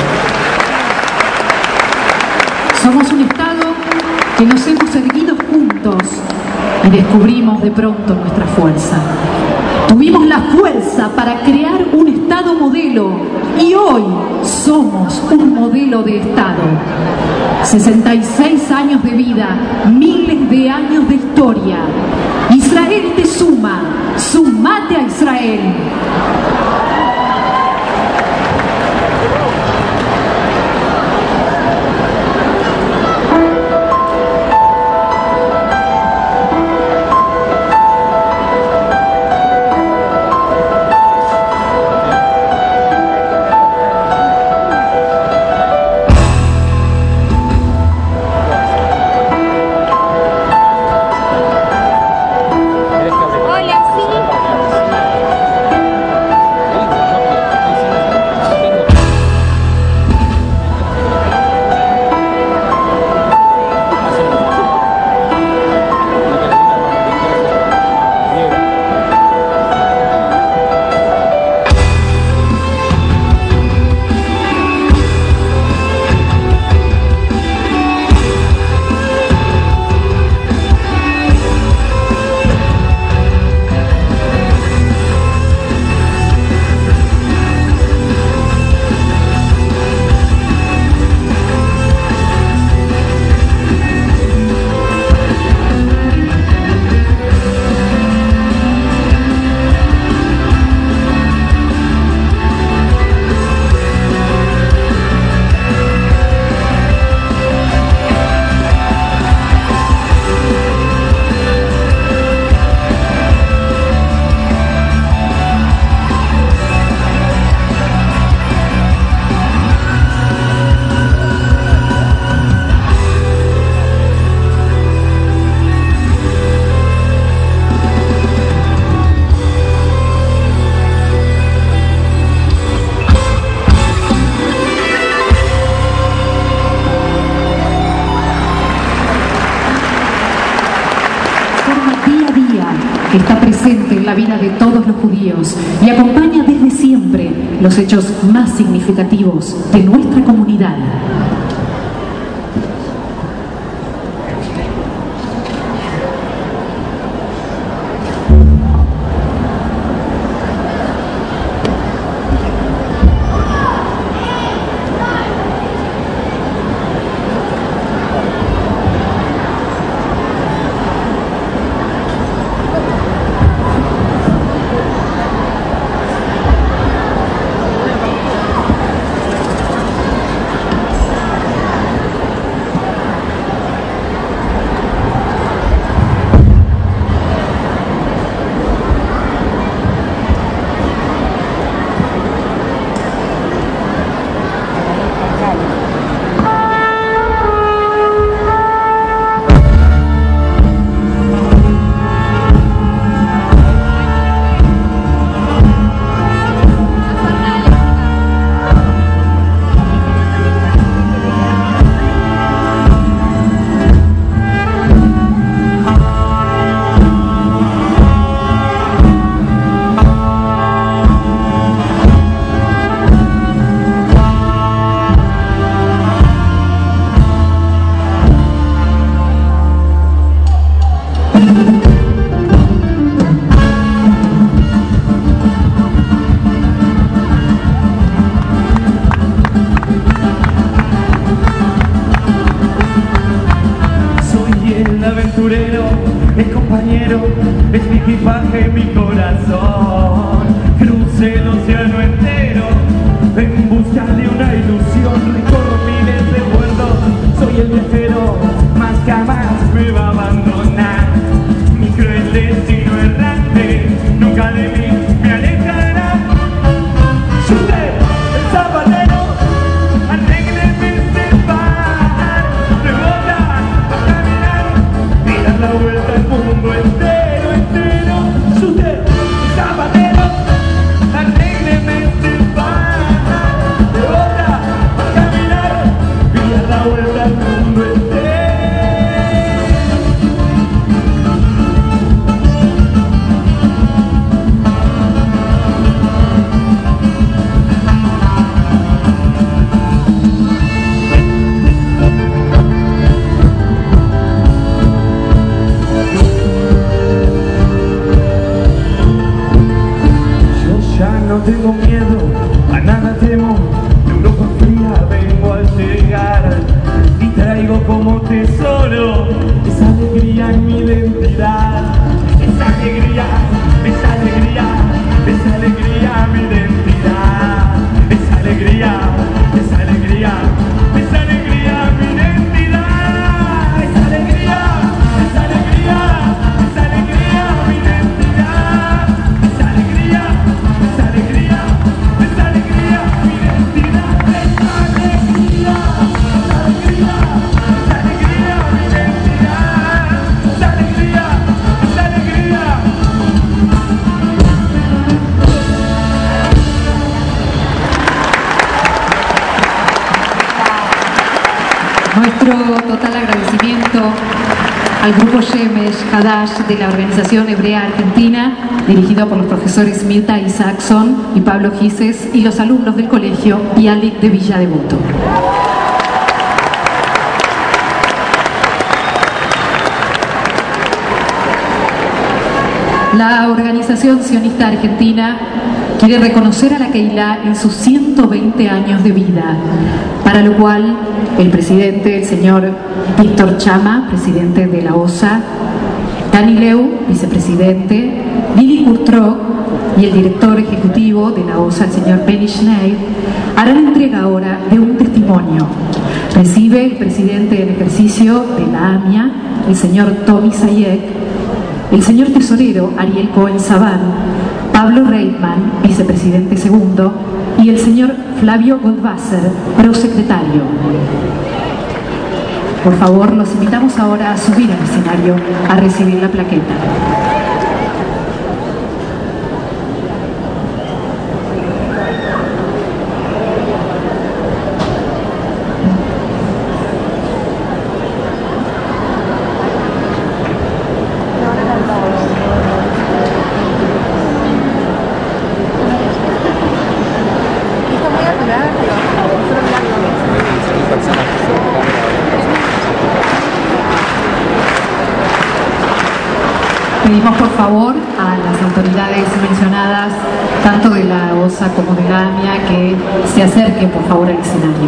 [SPEAKER 2] Somos un Estado que nos hemos erguido juntos y descubrimos de pronto nuestra fuerza. Tuvimos la fuerza para crear un Estado modelo y hoy somos un modelo de Estado. sesenta y seis años de vida, miles de años de historia. Israel te suma, sumate a Israel. Está presente en la vida de todos los judíos y acompaña desde siempre los hechos más significativos de nuestra comunidad.
[SPEAKER 9] Es compañero, es mi equipaje, mi corazón. Crucé el océano entero en busca de una ilusión. Recorro miles de puertos, soy el viajero, más jamás me va a abandonar. Mi cruel destino errante nunca de mí me alejará. Sube el zapatero, alégreme este par. Rebota a caminar y dar la vuelta al mundo entero, entero. Sube el zapatero, alégreme este par. tesoro, esa alegría en mi identidad, esa alegría, esa alegría, esa alegría mi identidad, esa alegría, esa alegría, esa alegría mi identidad, esa alegría, esa alegría, esa alegría mi identidad, esa alegría, esa alegría, esa alegría mi identidad, esa alegría, esa alegría, esa alegría mi identidad, esa alegría, esa alegría.
[SPEAKER 7] Nuestro total agradecimiento al grupo Shemesh Hadash de la Organización Hebrea Argentina, dirigido por los profesores Mirta Isaacson y Pablo Gises, y los alumnos del colegio Bialik de Villa Devoto. La Organización Sionista Argentina quiere reconocer a la Keilah en sus ciento veinte años de vida, para lo cual el presidente, el señor Víctor Chama, presidente de la O S A, Dani Leu, vicepresidente, Lili Kurtrok y el director ejecutivo de la O S A, el señor Benny Schneid, harán entrega ahora de un testimonio. Recibe el presidente en ejercicio de la A M I A, el señor Tommy Sayek, el señor tesorero Ariel Cohen Saban, Pablo Reitman, vicepresidente segundo, y el señor Flavio Goldwasser, prosecretario. Por favor, los invitamos ahora a subir al escenario a recibir la plaqueta. Pedimos por favor a las autoridades mencionadas, tanto de la O S A como de la A M I A, que se acerquen por favor al escenario.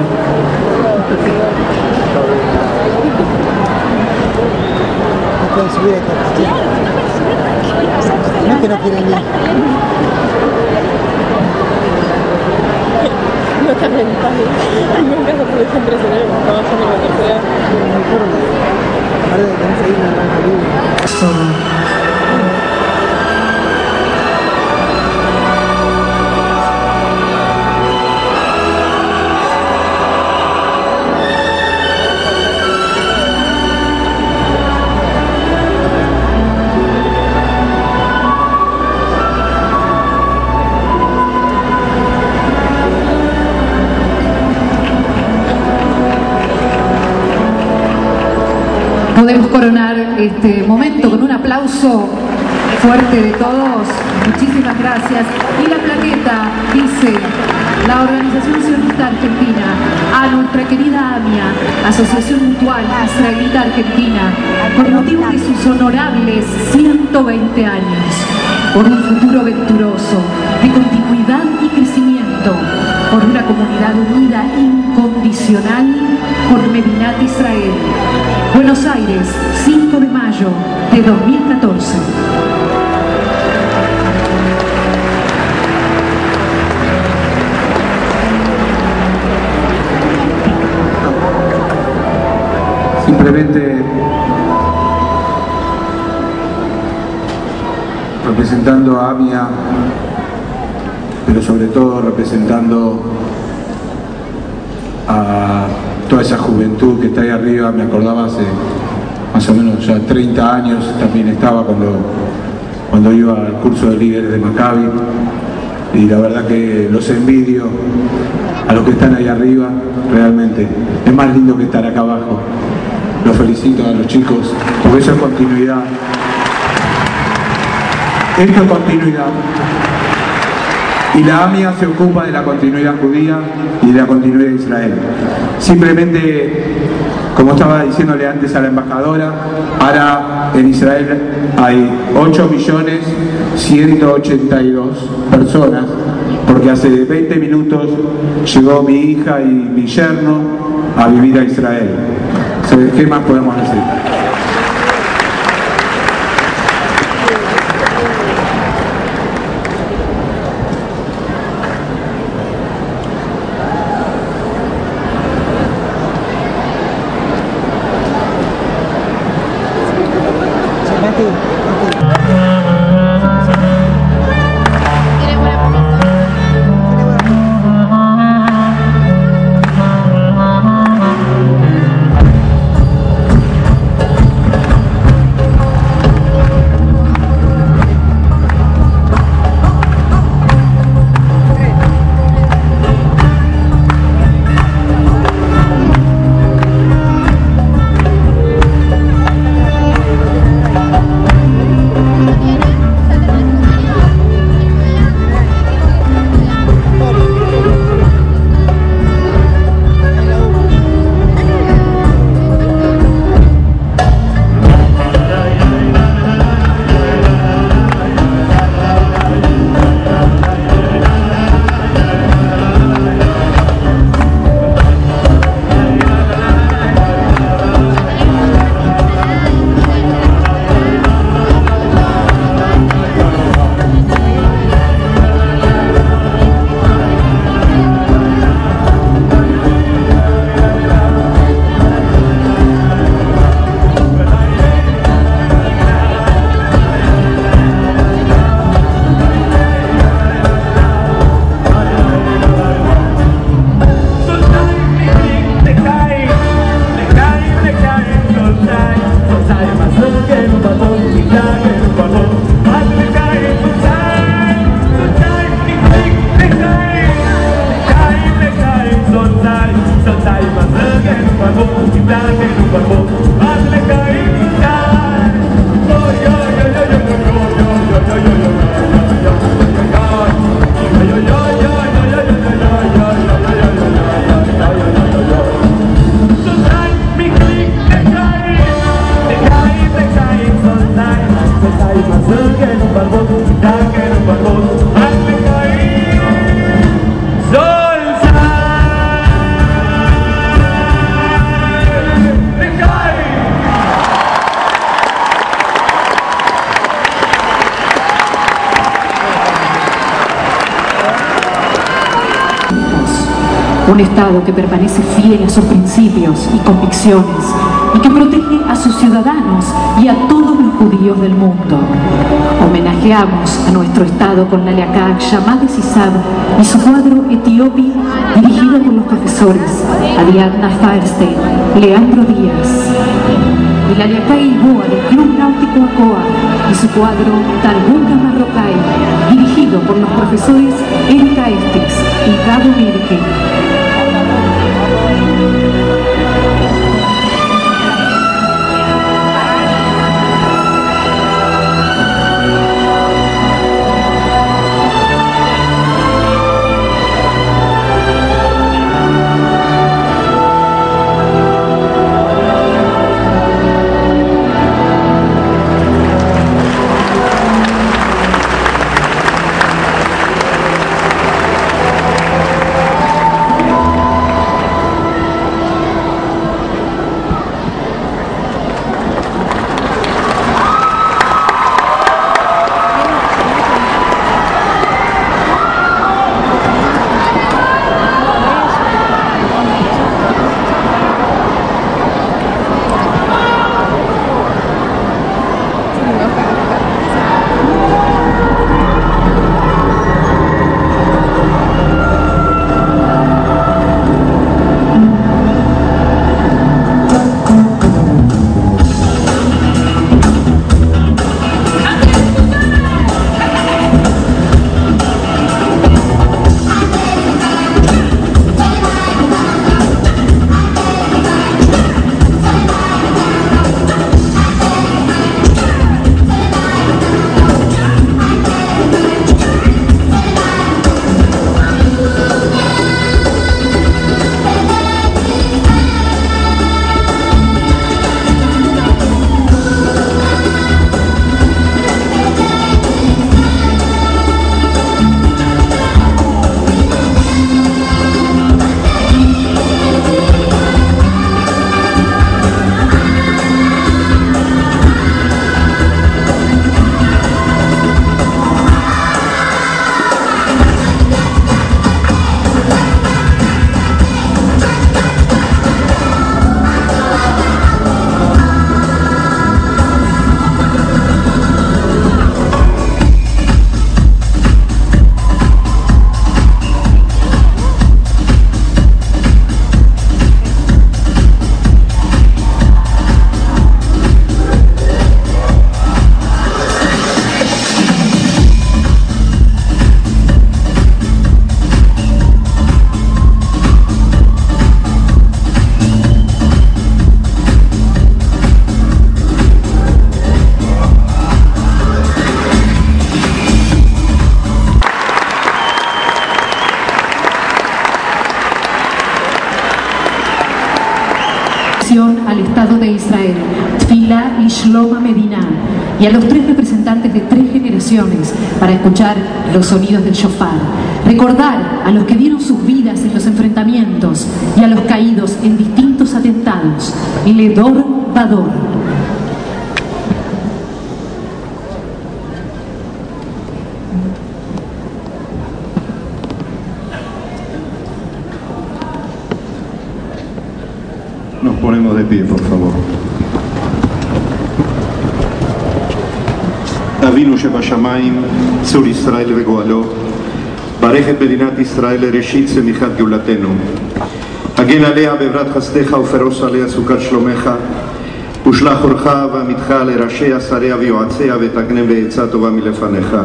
[SPEAKER 10] No pueden subir a esta cuestión. No es que no quieren ir.
[SPEAKER 11] No te aventas. Nunca se puede siempre tener como trabajando en la tercera.
[SPEAKER 10] Ahora de tener que ir a la gran familia.
[SPEAKER 7] Podemos coronar este momento con un aplauso fuerte de todos. Muchísimas gracias. Y la plaqueta dice: la Organización Sionista Argentina, a nuestra querida A M I A, Asociación Mutual Israelita Argentina, por motivo de sus honorables ciento veinte años, por un futuro venturoso, de continuidad y crecimiento, por una comunidad unida incondicional, por Medinat Israel. Buenos Aires, cinco de mayo de dos mil catorce.
[SPEAKER 12] Simplemente representando a A M I A, pero sobre todo representando a toda esa juventud que está ahí arriba. Me acordaba hace más o menos ya treinta años, también estaba cuando, cuando iba al curso de líderes de Maccabi, y la verdad que los envidio a los que están ahí arriba. Realmente es más lindo que estar acá abajo. Los felicito a los chicos, porque eso es continuidad. Esto es continuidad. Y la A M I A se ocupa de la continuidad judía y de la continuidad de Israel. Simplemente, como estaba diciéndole antes a la embajadora, ahora en Israel hay ocho millones ciento ochenta y dos personas, porque hace veinte minutos llegó mi hija y mi yerno a vivir a Israel. ¿Qué más podemos decir?
[SPEAKER 7] Un Estado que permanece fiel a sus principios y convicciones y que protege a sus ciudadanos y a todos los judíos del mundo. Homenajeamos a nuestro Estado con la leacá Shamad Sisab y su cuadro Etiopía, dirigido por los profesores Ariadna Firestein, Leandro Díaz, y la leacá Ilboa del Club Náutico Acoa y su cuadro Talmuda Marrocaí, dirigido por los profesores Erika Estes y Gabo Mirke. Rabí Shlomo Medina, y a los tres representantes de tres generaciones para escuchar los sonidos del shofar. Recordar a los que dieron sus vidas en los enfrentamientos y a los caídos en distintos atentados. Ledor Vador.
[SPEAKER 13] Nos ponemos de pie, por favor. אבינו שבשמיים, צור ישראל וגואלו, ברך את מדינת ישראל לראשית צמיחת גאולתנו. הגן עליה בעברת חסדך ופרוס עליה סוכת שלומך, ושלח אורך ועמיתך לראשיה, שריה ויועציה, ותגנם בעצה טובה מלפניך.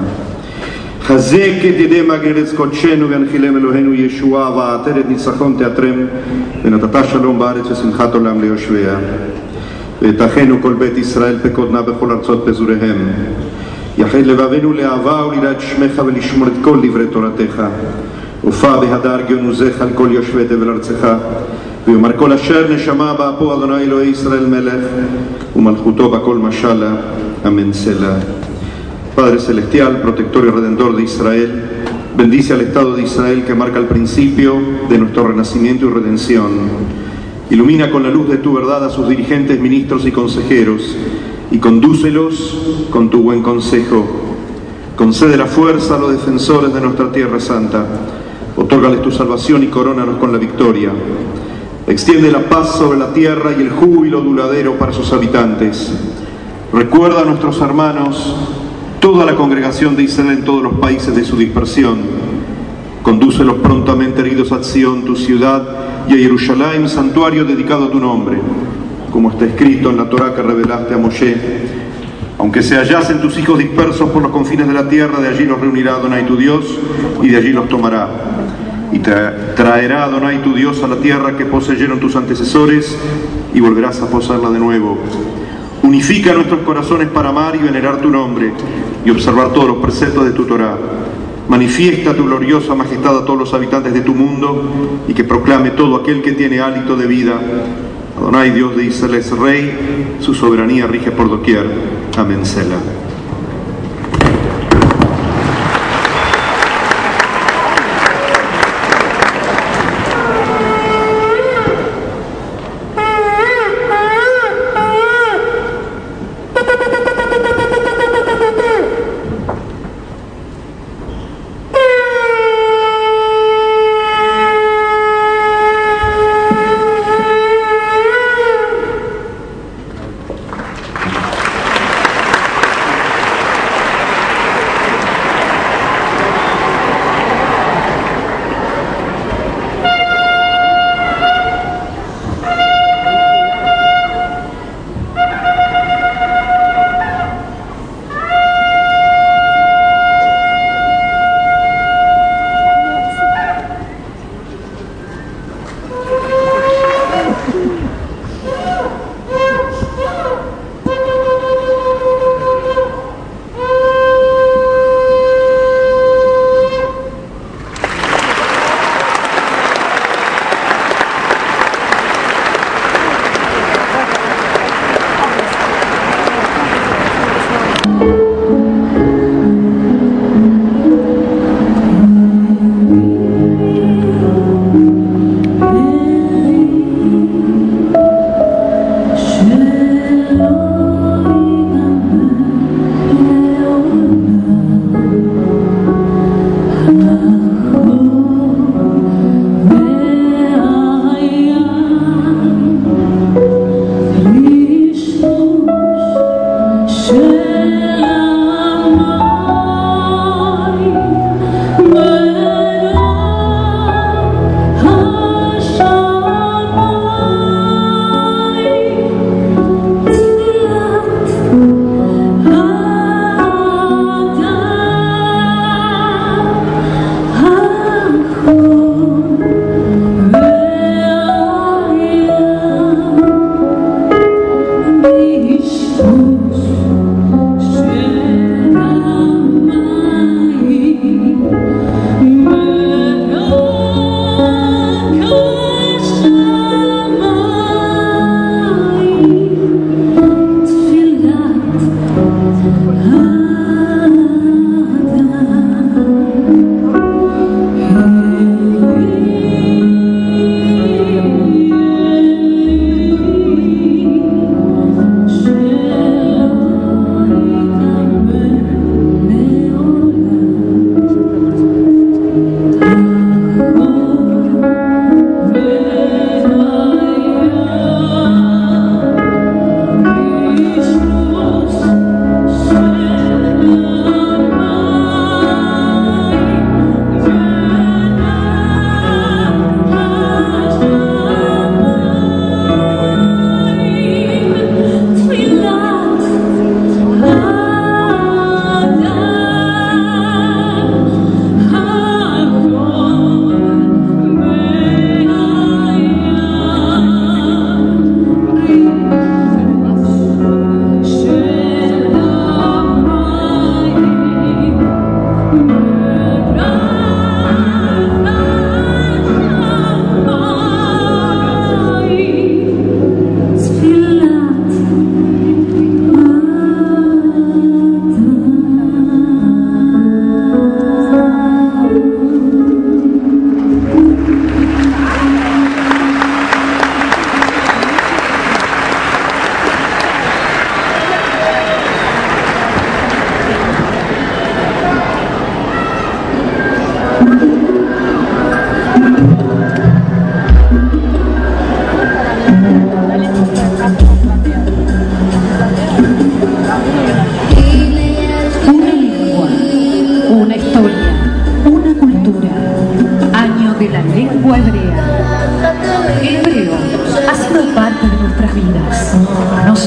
[SPEAKER 13] חזק את ידי מגן ארץ קודשנו והנחילם אלוהינו ישועה, ועטרת ניצחון תעטרם, ונתת שלום בארץ ושמחת עולם ליושביה. ותחנו כל בית ישראל פקודנה בכל ארצות פזוריהם. יחד לבבנו לאהבה וליראת שמך ולשמור את כל דברי תורתך. ופע בהדר גאונוזך על כל יושבי תבל ארצך. ויאמר כל אשר נשמה באפו אדוני אלוהי ישראל מלך, ומלכותו בכל משלה, אמן סלה. Padre Celestial, protector y redentor de Israel, bendice al Estado de Israel que marca el principio de nuestro renacimiento y redención. Ilumina con la luz de tu verdad a sus dirigentes, ministros y consejeros, y condúcelos con tu buen consejo. Concede la fuerza a los defensores de nuestra tierra santa. Otórgales tu salvación y corónalos con la victoria. Extiende la paz sobre la tierra y el júbilo duradero para sus habitantes. Recuerda a nuestros hermanos, toda la congregación de Israel en todos los países de su dispersión. Condúcelos prontamente heridos a Sion, tu ciudad, y a Jerusalén, santuario dedicado a tu nombre, como está escrito en la Torá que revelaste a Moshe. Aunque se hallasen tus hijos dispersos por los confines de la tierra, de allí los reunirá Adonai tu Dios, y de allí los tomará. Y te traerá Adonai tu Dios a la tierra que poseyeron tus antecesores, y volverás a poseerla de nuevo. Unifica nuestros corazones para amar y venerar tu nombre, y observar todos los preceptos de tu Torá. Manifiesta tu gloriosa majestad a todos los habitantes de tu mundo, y que proclame todo aquel que tiene hálito de vida. Adonai, Dios de Israel, es Rey, su soberanía rige por doquier. Amén. Selah.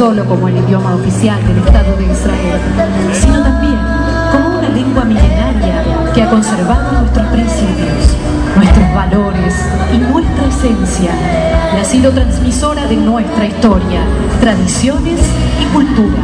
[SPEAKER 7] solo como el idioma oficial del Estado de Israel, sino también como una lengua milenaria que ha conservado nuestros principios, nuestros valores y nuestra esencia, y ha sido transmisora de nuestra historia, tradiciones y cultura.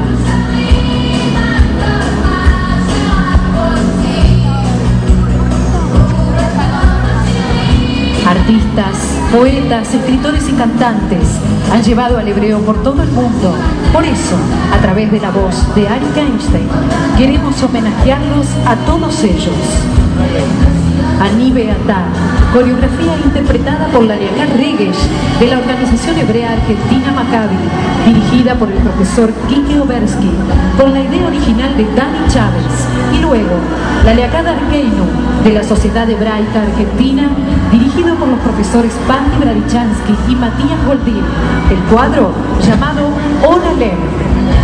[SPEAKER 7] Artistas, poetas, escritores y cantantes han llevado al hebreo por todo el mundo. Por eso, a través de la voz de Arik Einstein, queremos homenajearlos a todos ellos. Ani Beatá, coreografía interpretada por la Leakat Regesh de la organización hebrea argentina Maccabi, dirigida por el profesor Kiki Obersky, con la idea original de Dani Chávez, y luego la Leakat Arkeinu de la Sociedad Hebraica Argentina, dirigido por los profesores Patti Bradichansky y Matías Goldín, el cuadro llamado Hola Lev.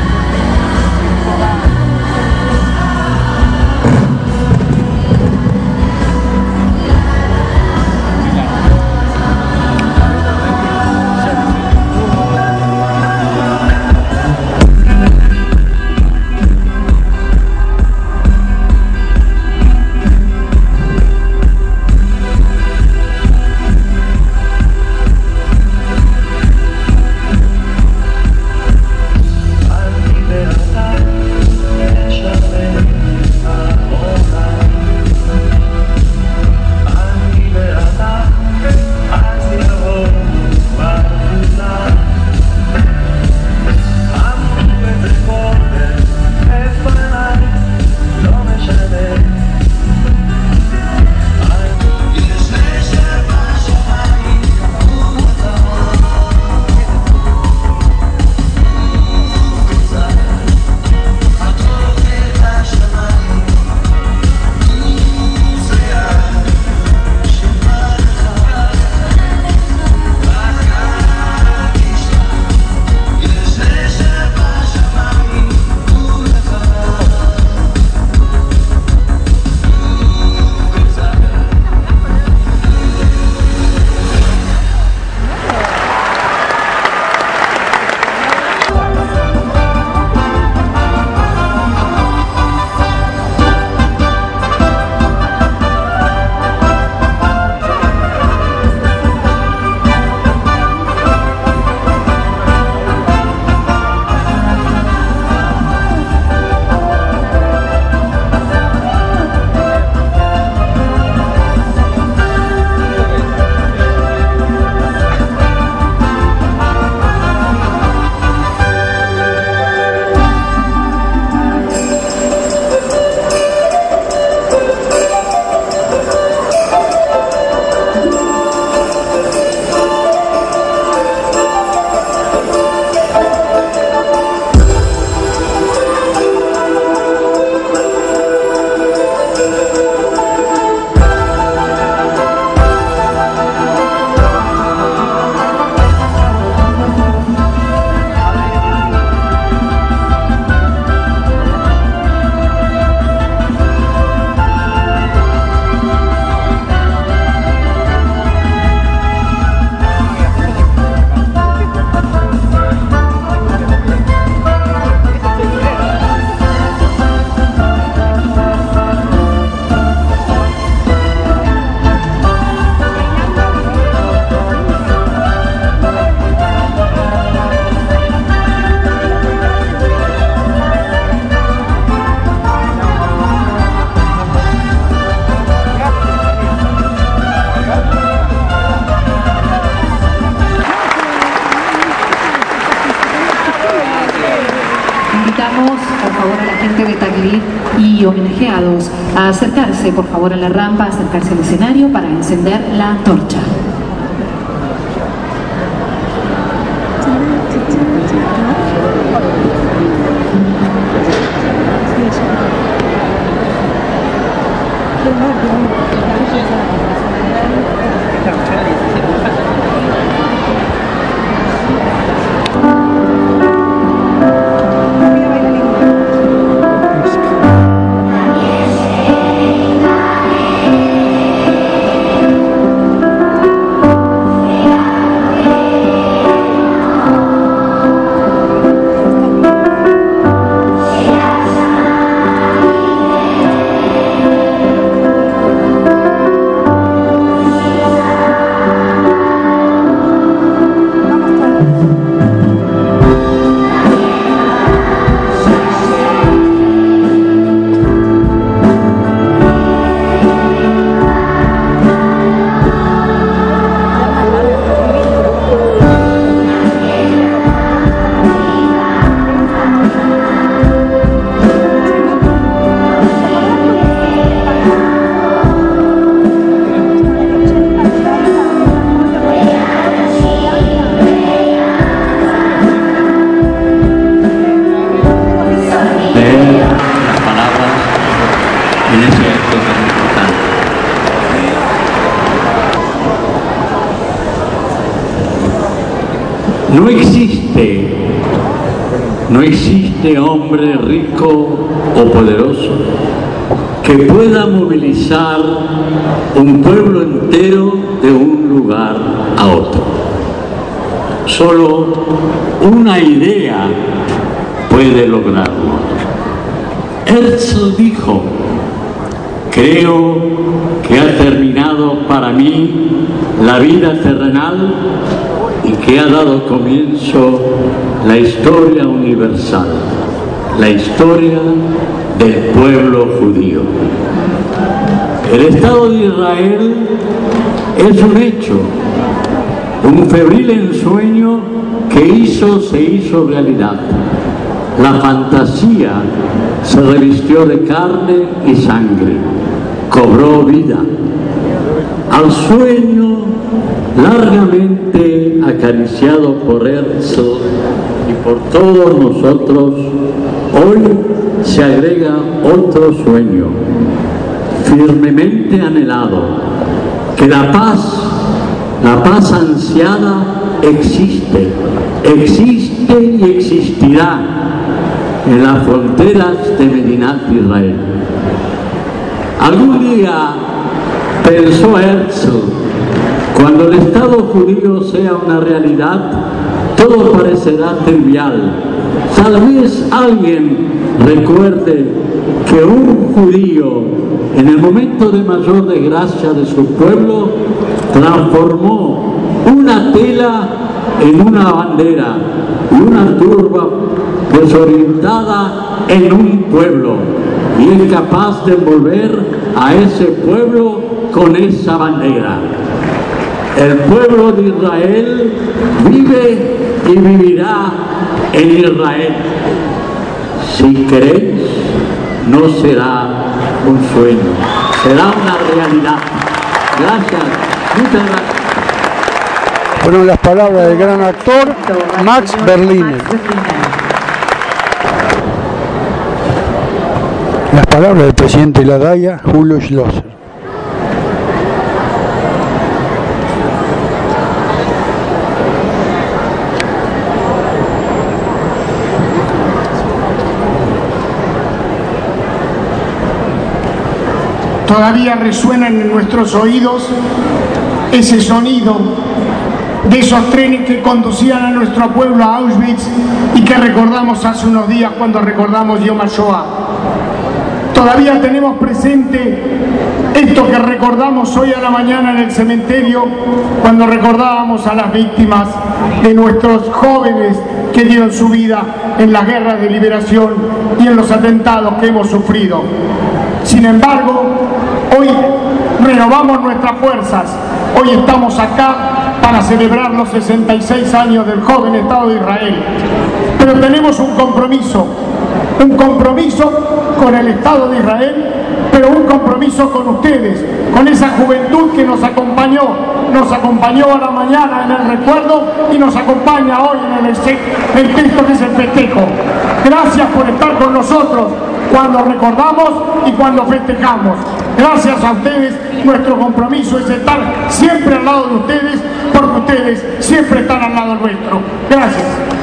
[SPEAKER 7] Y homenajeados a acercarse por favor a la rampa, a acercarse al escenario para encender la antorcha.
[SPEAKER 14] No existe, no existe hombre rico o poderoso que pueda movilizar un pueblo entero de un lugar a otro. Solo una idea puede lograrlo. Herzl dijo: creo que ha terminado para mí la vida terrenal y que ha dado comienzo la historia universal, la historia del pueblo judío. El Estado de Israel es un hecho, un febril ensueño que hizo, se hizo realidad. La fantasía se revistió de carne y sangre, cobró vida. Al sueño largamente acariciado por Herzl y por todos nosotros, hoy se agrega otro sueño, firmemente anhelado, que la paz, la paz ansiada existe, existe y existirá en las fronteras de Medinat Israel. Algún día pensó Herzl, cuando el Estado judío sea una realidad, todo parecerá trivial. Tal vez alguien recuerde que un judío, en el momento de mayor desgracia de su pueblo, transformó una tela en una bandera y una turba desorientada en un pueblo, y es capaz de envolver a ese pueblo con esa bandera. El pueblo de Israel vive y vivirá en Israel. Si queréis, no será un sueño, será una realidad. Gracias, muchas gracias.
[SPEAKER 15] Fueron las palabras del gran actor Max Berliner. Las palabras del presidente de la D A I A, Julio Schlosser.
[SPEAKER 16] Todavía resuenan en nuestros oídos ese sonido de esos trenes que conducían a nuestro pueblo a Auschwitz y que recordamos hace unos días cuando recordamos Yom HaShoah. Todavía tenemos presente esto que recordamos hoy a la mañana en el cementerio cuando recordábamos a las víctimas de nuestros jóvenes que dieron su vida en las guerras de liberación y en los atentados que hemos sufrido. Sin embargo, hoy renovamos nuestras fuerzas, hoy estamos acá para celebrar los sesenta y seis años del joven Estado de Israel, pero tenemos un compromiso, un compromiso con el Estado de Israel, pero un compromiso con ustedes, con esa juventud que nos acompañó, nos acompañó a la mañana en el recuerdo y nos acompaña hoy en el, el texto que es el festejo. Gracias por estar con nosotros cuando recordamos y cuando festejamos. Gracias a ustedes, nuestro compromiso es estar siempre al lado de ustedes, porque ustedes siempre están al lado nuestro. Gracias.